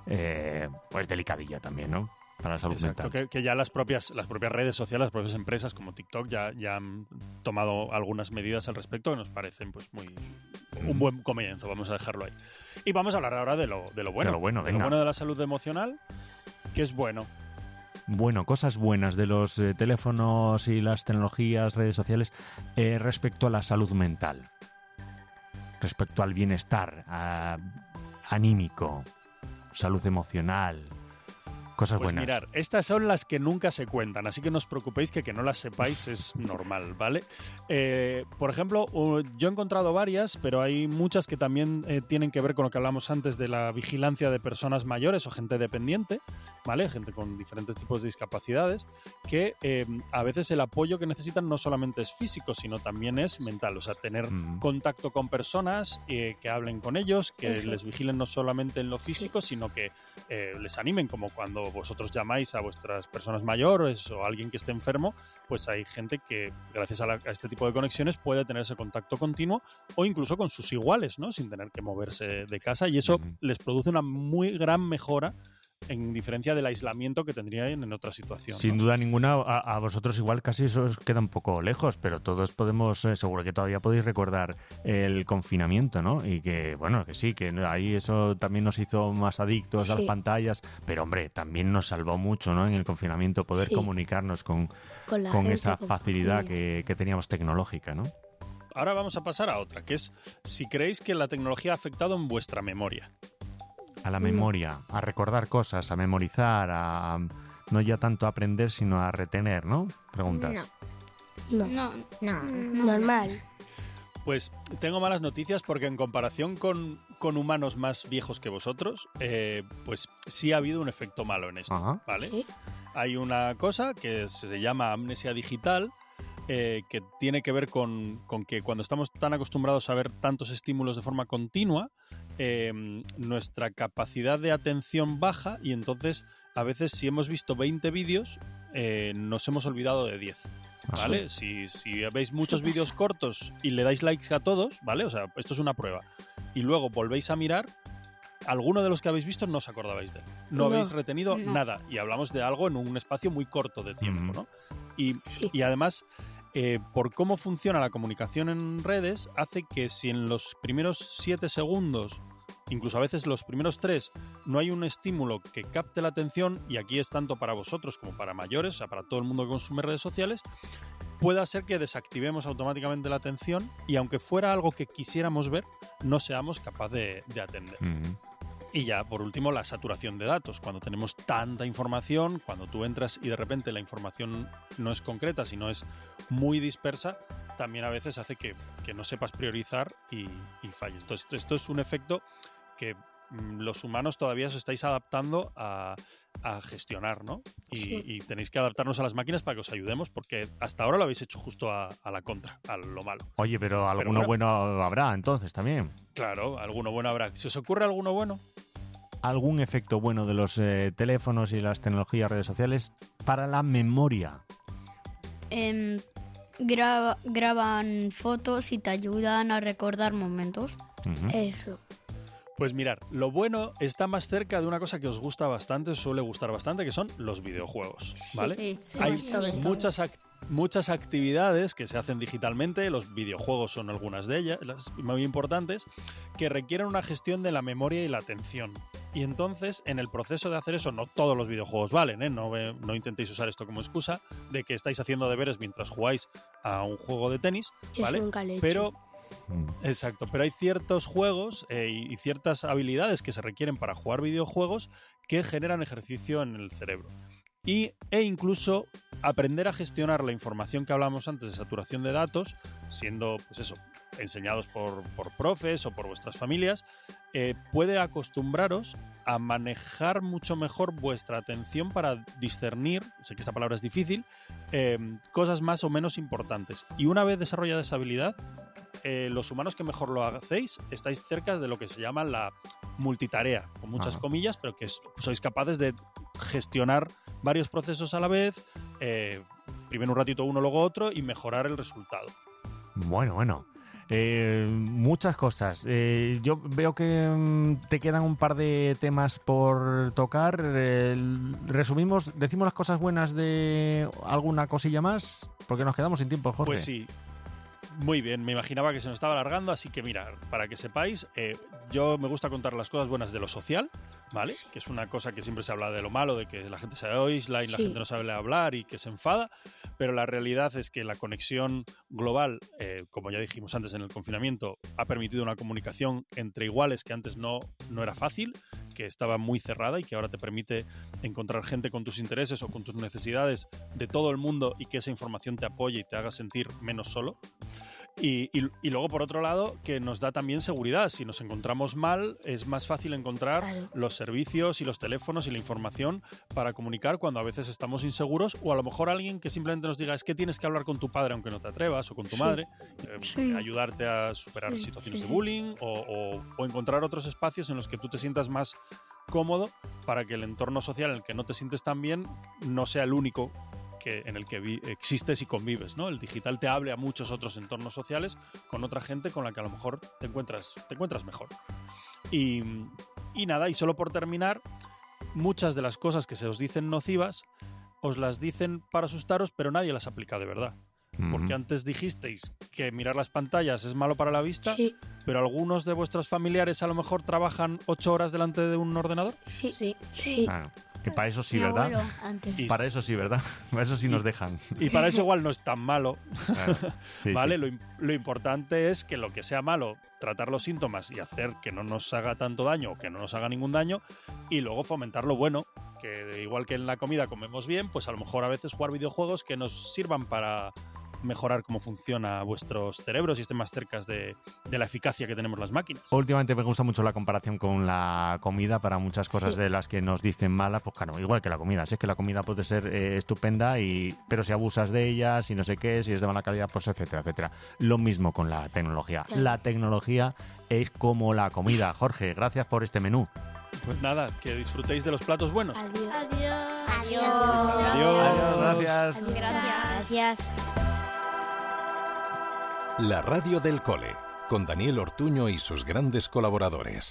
S1: eh, pues delicadilla también, ¿no? Para la salud
S17: Exacto,
S1: mental.
S17: que, que ya las propias, las propias redes sociales, las propias empresas como TikTok ya, ya han tomado algunas medidas al respecto que nos parecen pues muy un
S1: Mm.
S17: buen comienzo, vamos a dejarlo ahí. Y vamos a hablar ahora de lo, de lo bueno.
S1: De lo bueno,
S17: de, lo
S1: venga.
S17: bueno de la salud emocional, que es bueno.
S1: Bueno, cosas buenas de los eh, teléfonos y las tecnologías, redes sociales, eh, respecto a la salud mental, respecto al bienestar a- anímico, salud emocional, cosas
S17: Pues
S1: buenas.
S17: mirar, estas son las que nunca se cuentan, así que no os preocupéis que que no las sepáis es normal, ¿vale? Eh, por ejemplo, uh, yo he encontrado varias, pero hay muchas que también eh, tienen que ver con lo que hablamos antes de la vigilancia de personas mayores o gente dependiente, ¿vale? Gente con diferentes tipos de discapacidades, que eh, a veces el apoyo que necesitan no solamente es físico, sino también es mental, o sea, tener
S1: Mm.
S17: contacto con personas, eh, que hablen con ellos, que
S2: Eso.
S17: les vigilen no solamente en lo físico, sino que eh, les animen, como cuando vosotros llamáis a vuestras personas mayores o a alguien que esté enfermo, pues hay gente que gracias a, la- a este tipo de conexiones puede tener ese contacto continuo o incluso con sus iguales, ¿no? Sin tener que moverse de casa, y eso
S1: Ujú.
S17: les produce una muy gran mejora en diferencia del aislamiento que tendrían en otra situación.
S1: Sin
S17: ¿no?
S1: duda ninguna, a, a vosotros igual casi eso os queda un poco lejos, pero todos podemos, eh, seguro que todavía podéis recordar el confinamiento, ¿no? Y que, bueno, que sí, que ahí eso también nos hizo más adictos a las
S2: Sí.
S1: pantallas, pero hombre, también nos salvó mucho, ¿no? En el confinamiento poder
S2: Sí.
S1: comunicarnos con,
S2: Con la
S1: con
S2: gente,
S1: esa
S2: con
S1: facilidad
S2: familia.
S1: que, que teníamos tecnológica, ¿no?
S17: Ahora vamos a pasar a otra, que es si creéis que la tecnología ha afectado en vuestra memoria.
S1: A la memoria, a recordar cosas, a memorizar, a no ya tanto a aprender, sino a retener, ¿no? Preguntas.
S2: No.
S7: No,
S6: No.
S2: Normal.
S17: Pues tengo malas noticias porque en comparación con, con humanos más viejos que vosotros, eh, pues sí ha habido un efecto malo en esto,
S1: Ajá.
S17: ¿vale?
S2: Sí.
S17: Hay una cosa que se llama amnesia digital, eh, que tiene que ver con, con que cuando estamos tan acostumbrados a ver tantos estímulos de forma continua, eh, nuestra capacidad de atención baja y entonces a veces si hemos visto veinte vídeos, eh, nos hemos olvidado de diez. ¿Vale? Si, si veis muchos vídeos cortos y le dais likes a todos, ¿vale? O sea, esto es una prueba. Y luego volvéis a mirar, alguno de los que habéis visto no os acordabais de él. No,
S2: No,
S17: habéis retenido
S2: no.
S17: nada. Y hablamos de algo en un espacio muy corto de tiempo, ¿no? Y, y además, eh, por cómo funciona la comunicación en redes, hace que si en los primeros siete segundos, incluso a veces los primeros tres, no hay un estímulo que capte la atención, y aquí es tanto para vosotros como para mayores, o sea, para todo el mundo que consume redes sociales, pueda ser que desactivemos automáticamente la atención y aunque fuera algo que quisiéramos ver, no seamos capaces de, de atender.
S1: Mm.
S17: Y ya, por último, la saturación de datos. Cuando tenemos tanta información, cuando tú entras y de repente la información no es concreta, sino es muy dispersa, también a veces hace que, que no sepas priorizar y, y falles. Entonces, esto es un efecto que mm, los humanos todavía os estáis adaptando a, a gestionar, ¿no? Y,
S2: Sí.
S17: y tenéis que adaptarnos a las máquinas para que os ayudemos, porque hasta ahora lo habéis hecho justo a, a la contra, a lo malo.
S1: Oye, pero alguno
S17: bueno.
S1: bueno habrá entonces también.
S17: Claro, alguno bueno habrá. ¿Se os ocurre alguno bueno?
S1: ¿Algún efecto bueno de los eh, teléfonos y las tecnologías, redes sociales para la memoria?
S9: Em, graba- graban fotos y te ayudan a recordar momentos.
S1: Ujú.
S2: Eso.
S17: Pues mirar, lo bueno está más cerca de una cosa que os gusta bastante, os suele gustar bastante, que son los videojuegos, ¿vale?
S9: Sí, sí,
S17: Hay
S9: sobre todo.
S17: muchas, ac- muchas actividades que se hacen digitalmente, los videojuegos son algunas de ellas, las muy importantes, que requieren una gestión de la memoria y la atención. Y entonces, en el proceso de hacer eso, no todos los videojuegos valen, ¿eh? No, ve- no intentéis usar esto como excusa de que estáis haciendo deberes mientras jugáis a un juego de tenis,
S2: Yo
S17: ¿vale?
S2: nunca lo he hecho.
S17: Pero Exacto, pero hay ciertos juegos eh, y y ciertas habilidades que se requieren para jugar videojuegos que generan ejercicio en el cerebro. Y, e incluso aprender a gestionar la información que hablábamos antes de saturación de datos, siendo, pues eso, enseñados por, por profes o por vuestras familias, eh, puede acostumbraros a manejar mucho mejor vuestra atención para discernir, sé que esta palabra es difícil, eh, cosas más o menos importantes. Y una vez desarrollada esa habilidad, eh, los humanos que mejor lo hacéis estáis cerca de lo que se llama la multitarea, con muchas
S1: Ajá.
S17: comillas, pero que es- sois capaces de gestionar varios procesos a la vez, eh, primero un ratito uno, luego otro, y mejorar el resultado.
S1: Bueno, bueno. Eh, muchas cosas. Eh, yo veo que mm, te quedan un par de temas por tocar. Eh, resumimos, decimos las cosas buenas de alguna cosilla más, porque nos quedamos sin tiempo, Jorge.
S17: Pues sí. Muy bien, me imaginaba que se nos estaba alargando, así que mira, para que sepáis, eh, yo me gusta contar las cosas buenas de lo social, ¿vale? Que es una cosa que siempre se habla de lo malo, de que la gente se aísla y la
S2: Sí.
S17: gente no sabe hablar y que se enfada, pero la realidad es que la conexión global, eh, como ya dijimos antes en el confinamiento, ha permitido una comunicación entre iguales que antes no, no era fácil, que estaba muy cerrada y que ahora te permite encontrar gente con tus intereses o con tus necesidades de todo el mundo y que esa información te apoye y te haga sentir menos solo. Y, y- y luego, por otro lado, que nos da también seguridad. Si nos encontramos mal, es más fácil encontrar
S2: Claro.
S17: los servicios y los teléfonos y la información para comunicar cuando a veces estamos inseguros, o a lo mejor alguien que simplemente nos diga es que tienes que hablar con tu padre aunque no te atrevas, o con tu
S2: Sí.
S17: madre, eh,
S2: Sí.
S17: ayudarte a superar
S2: Sí,
S17: situaciones
S2: sí,
S17: de
S2: sí.
S17: bullying o, o- o encontrar otros espacios en los que tú te sientas más cómodo para que el entorno social en el que no te sientes tan bien no sea el único que, en el que vi- existes y convives, ¿no? El digital te abre a muchos otros entornos sociales con otra gente con la que a lo mejor te encuentras, te encuentras mejor. Y, y nada, y solo por terminar, muchas de las cosas que se os dicen nocivas os las dicen para asustaros, pero nadie las aplica de verdad. Porque antes dijisteis que mirar las pantallas es malo para la vista,
S2: Sí.
S17: pero algunos de vuestros familiares a lo mejor trabajan ocho horas delante de un ordenador.
S2: Sí, sí, sí.
S1: Claro. Y para eso sí,
S9: Mi
S1: ¿verdad?
S9: abuelo, antes.
S17: Y-
S1: Para eso sí, ¿verdad? Para eso sí nos dejan.
S17: Y para eso igual no es tan malo,
S1: Claro. Sí,
S17: ¿vale?
S1: sí,
S17: Lo,
S1: sí.
S17: im- lo importante es que lo que sea malo, tratar los síntomas y hacer que no nos haga tanto daño o que no nos haga ningún daño, y luego fomentar lo bueno, que igual que en la comida comemos bien, pues a lo mejor a veces jugar videojuegos que nos sirvan para mejorar cómo funciona vuestros cerebros y estén más cerca de, de la eficacia que tenemos las máquinas.
S1: Últimamente me gusta mucho la comparación con la comida para muchas cosas
S17: Sí.
S1: de las que nos dicen malas, pues claro, igual que la comida. Si es que la comida puede ser eh, estupenda, y pero si abusas de ella, si no sé qué, si es de mala calidad, pues etcétera, etcétera. Lo mismo con la tecnología.
S17: Claro.
S1: La tecnología es como la comida. Jorge, gracias por este menú.
S17: Pues nada, que disfrutéis de los platos buenos.
S7: Adiós.
S6: Adiós.
S17: Adiós.
S1: Gracias.
S5: Gracias.
S18: La radio del cole, con Daniel Ortuño y sus grandes colaboradores.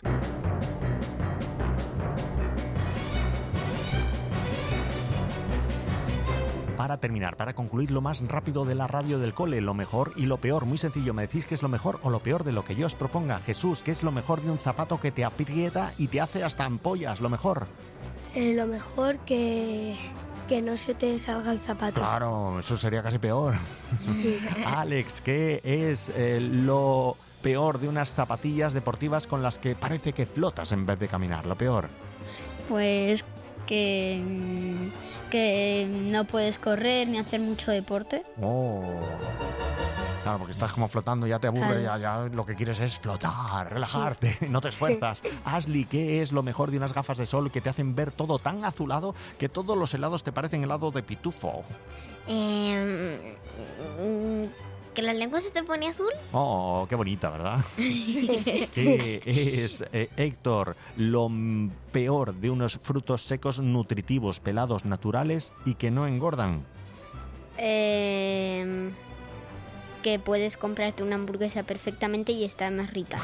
S1: Para terminar, para concluir lo más rápido de la radio del cole, lo mejor y lo peor. Muy sencillo, me decís qué es lo mejor o lo peor de lo que yo os proponga. Jesús, ¿qué es lo mejor de un zapato que te aprieta y te hace hasta ampollas? Lo mejor.
S2: Eh, lo mejor que, que no se te salga el zapato.
S1: Claro, eso sería casi peor. Alex, ¿qué es eh, lo peor de unas zapatillas deportivas con las que parece que flotas en vez de caminar? Lo peor.
S9: Pues que, mm, que no puedes correr ni hacer mucho deporte.
S1: Oh. Claro, porque estás como flotando, ya te aburre,
S9: Claro.
S1: ya, ya lo que quieres es flotar, relajarte, no te esfuerzas. Ashley, ¿qué es lo mejor de unas gafas de sol que te hacen ver todo tan azulado que todos los helados te parecen helado de pitufo?
S6: Eh, mm, ¿Que la lengua se te pone azul?
S1: Oh, qué bonita, ¿verdad? ¿Qué es, eh, Héctor, lo mm, peor de unos frutos secos nutritivos, pelados, naturales y que no engordan?
S5: Eh, que puedes comprarte una hamburguesa perfectamente y está más rica.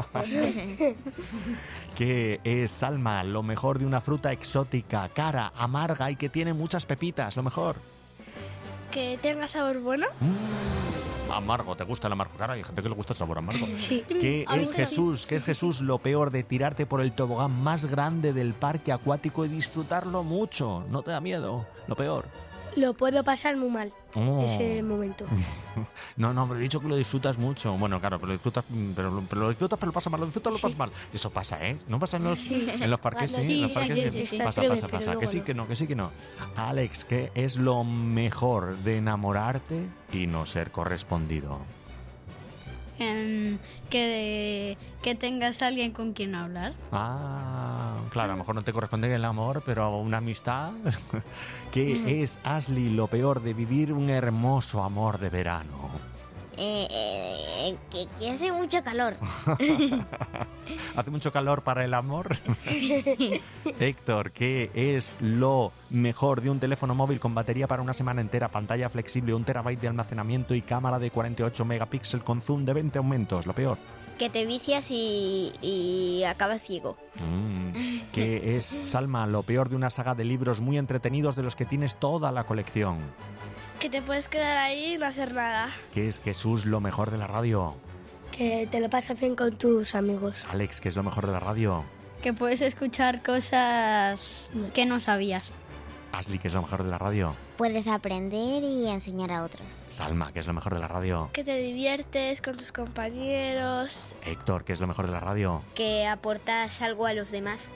S1: ¿Qué es, Salma, lo mejor de una fruta exótica, cara, amarga y que tiene muchas pepitas? Lo mejor.
S7: Que tenga sabor bueno.
S1: Amargo, ¿te gusta el amargo? Claro, hay gente que le gusta el sabor amargo.
S7: Sí.
S1: ¿Qué
S7: A mí
S1: es
S7: también.
S1: Jesús? ¿Qué es Jesús lo peor de tirarte por el tobogán más grande del parque acuático y disfrutarlo mucho? ¿No te da miedo? Lo peor.
S2: Lo puedo pasar muy mal
S1: Oh.
S2: ese momento.
S1: No, no, pero he dicho que lo disfrutas mucho. Bueno, claro, pero lo disfrutas, pero, pero lo disfrutas, pero lo pasas mal, lo disfrutas, lo pasas mal. Eso pasa, ¿eh? ¿No pasa en los,
S2: Sí.
S1: en los parques?
S2: Cuando
S1: Sí, en los
S2: sí,
S1: parques
S2: sí, sí, sí.
S1: pasa,
S2: Pero
S1: pasa, pasa.
S2: luego
S1: Que sí,
S2: no.
S1: que no, que sí, que no. Alex, ¿qué es lo mejor de enamorarte y no ser correspondido?
S9: Em, que, que tengas a alguien con quien hablar.
S1: Ah, claro, a lo mejor no te corresponde el amor, pero una amistad. ¿Qué es, Ashley, lo peor de vivir un hermoso amor de verano?
S6: Eh, eh, que, que hace mucho calor.
S1: ¿Hace mucho calor para el amor? Héctor, ¿qué es lo mejor de un teléfono móvil con batería para una semana entera, pantalla flexible, un terabyte de almacenamiento y cámara de cuarenta y ocho megapíxeles con zoom de veinte aumentos? Lo peor.
S5: Que te vicias y, y acabas ciego.
S1: Mm. ¿Qué es, Salma, lo peor de una saga de libros muy entretenidos de los que tienes toda la colección?
S7: Que te puedes quedar ahí y no hacer nada.
S1: ¿Qué es, Jesús, lo mejor de la radio?
S2: Que te lo pasas bien con tus amigos.
S1: Alex, ¿qué es lo mejor de la radio?
S9: Que puedes escuchar cosas que no sabías.
S1: Ashley, ¿qué es lo mejor de la radio?
S6: Puedes aprender y enseñar a otros.
S1: Salma, ¿qué es lo mejor de la radio?
S7: Que te diviertes con tus compañeros.
S1: Héctor, ¿qué es lo mejor de la radio?
S5: Que aportas algo a los demás.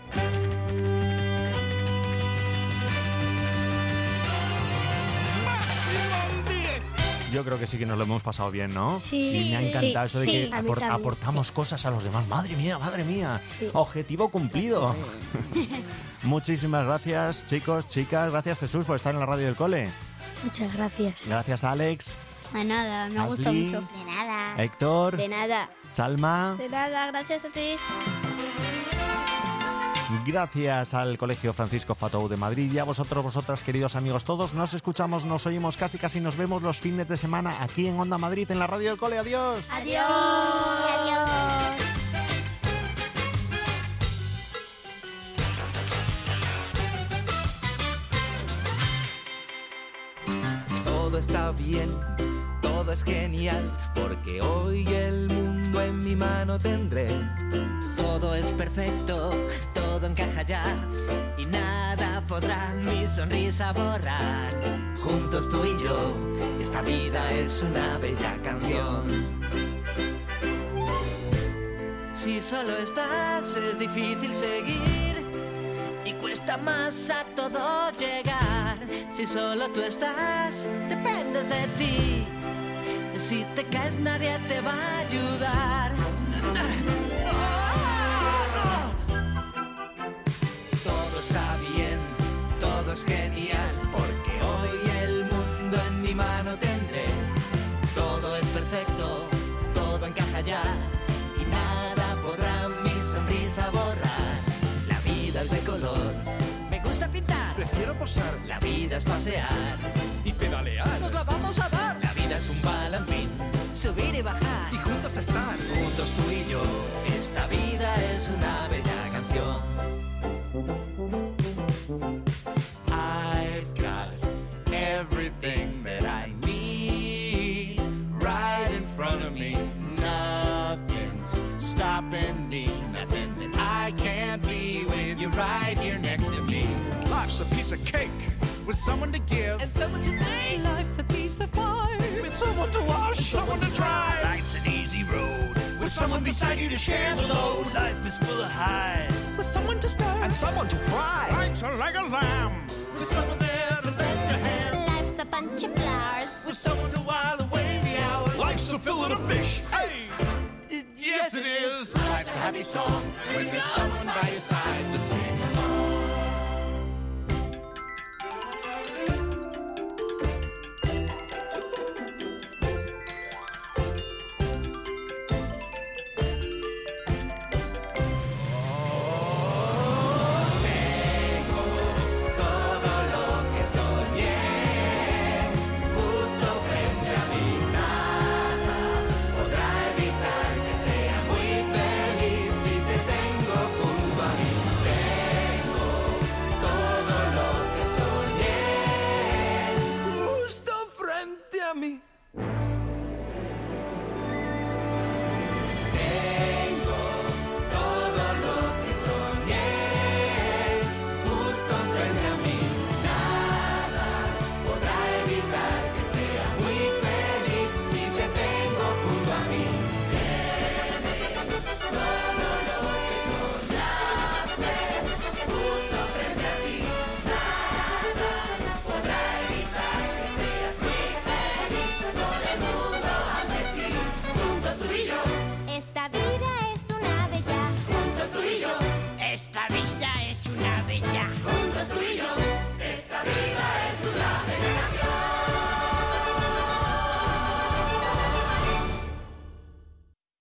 S1: Yo creo que sí que nos lo hemos pasado bien, ¿no?
S2: Sí.
S1: Y me ha
S2: Sí,
S1: encantado eso de
S2: sí.
S1: que
S2: A mí
S1: apor-
S2: también,
S1: aportamos cosas a los demás. Madre mía, madre mía.
S2: Sí.
S1: Objetivo cumplido. Muchísimas gracias, chicos, chicas. Gracias, Jesús, por estar en la radio del cole.
S2: Muchas gracias.
S1: Gracias, Alex,
S9: De nada, me ha gustado
S1: Ashley.
S9: mucho.
S6: De nada.
S1: Héctor,
S5: De nada.
S1: Salma.
S7: De nada, gracias a ti.
S1: Gracias al Colegio Francisco Fatou de Madrid y a vosotros, vosotras, queridos amigos todos. Nos escuchamos, nos oímos, casi casi nos vemos los fines de semana aquí en Onda Madrid, en la radio del cole. Adiós.
S7: Adiós.
S6: Adiós.
S19: Todo está bien, todo es genial, porque hoy el mundo en mi mano tendré.
S20: Todo es perfecto, todo
S19: todo encaja ya y nada podrá mi sonrisa borrar. Juntos tú y yo, esta vida es una bella canción. Si solo estás es difícil seguir y cuesta más a todo llegar. Si solo tú estás, dependes de ti. Si te caes nadie te va a ayudar. Todo está bien, todo es genial, porque hoy el mundo en mi mano tendré. Todo es perfecto, todo encaja ya y nada podrá mi sonrisa borrar. La vida es de color, me gusta pintar,
S15: prefiero posar.
S19: La vida es pasear
S15: y pedalear.
S19: Nos la vamos a dar. La vida es un balancín, subir y bajar
S15: y juntos estar.
S19: Juntos tú y yo, esta vida es una bella canción.
S15: I've got everything that I need right in front of me. Nothing's stopping me, nothing that I can't be with you right here next to me.
S12: Life's a piece of cake with someone to give
S19: and someone to take.
S13: Life's a piece of pie
S12: with someone to wash, someone to dry.
S15: Life's an easy road with someone beside you to share the load. Life is full of highs
S12: with someone to stir
S15: and someone to fry.
S12: Life's like a lamb
S15: with someone there to lend a hand.
S6: Life's a bunch of flowers
S15: with someone to while away the hours.
S12: Life's a fillet of fish. Hey,
S15: yes it is. Life's a happy song when there's someone by your side.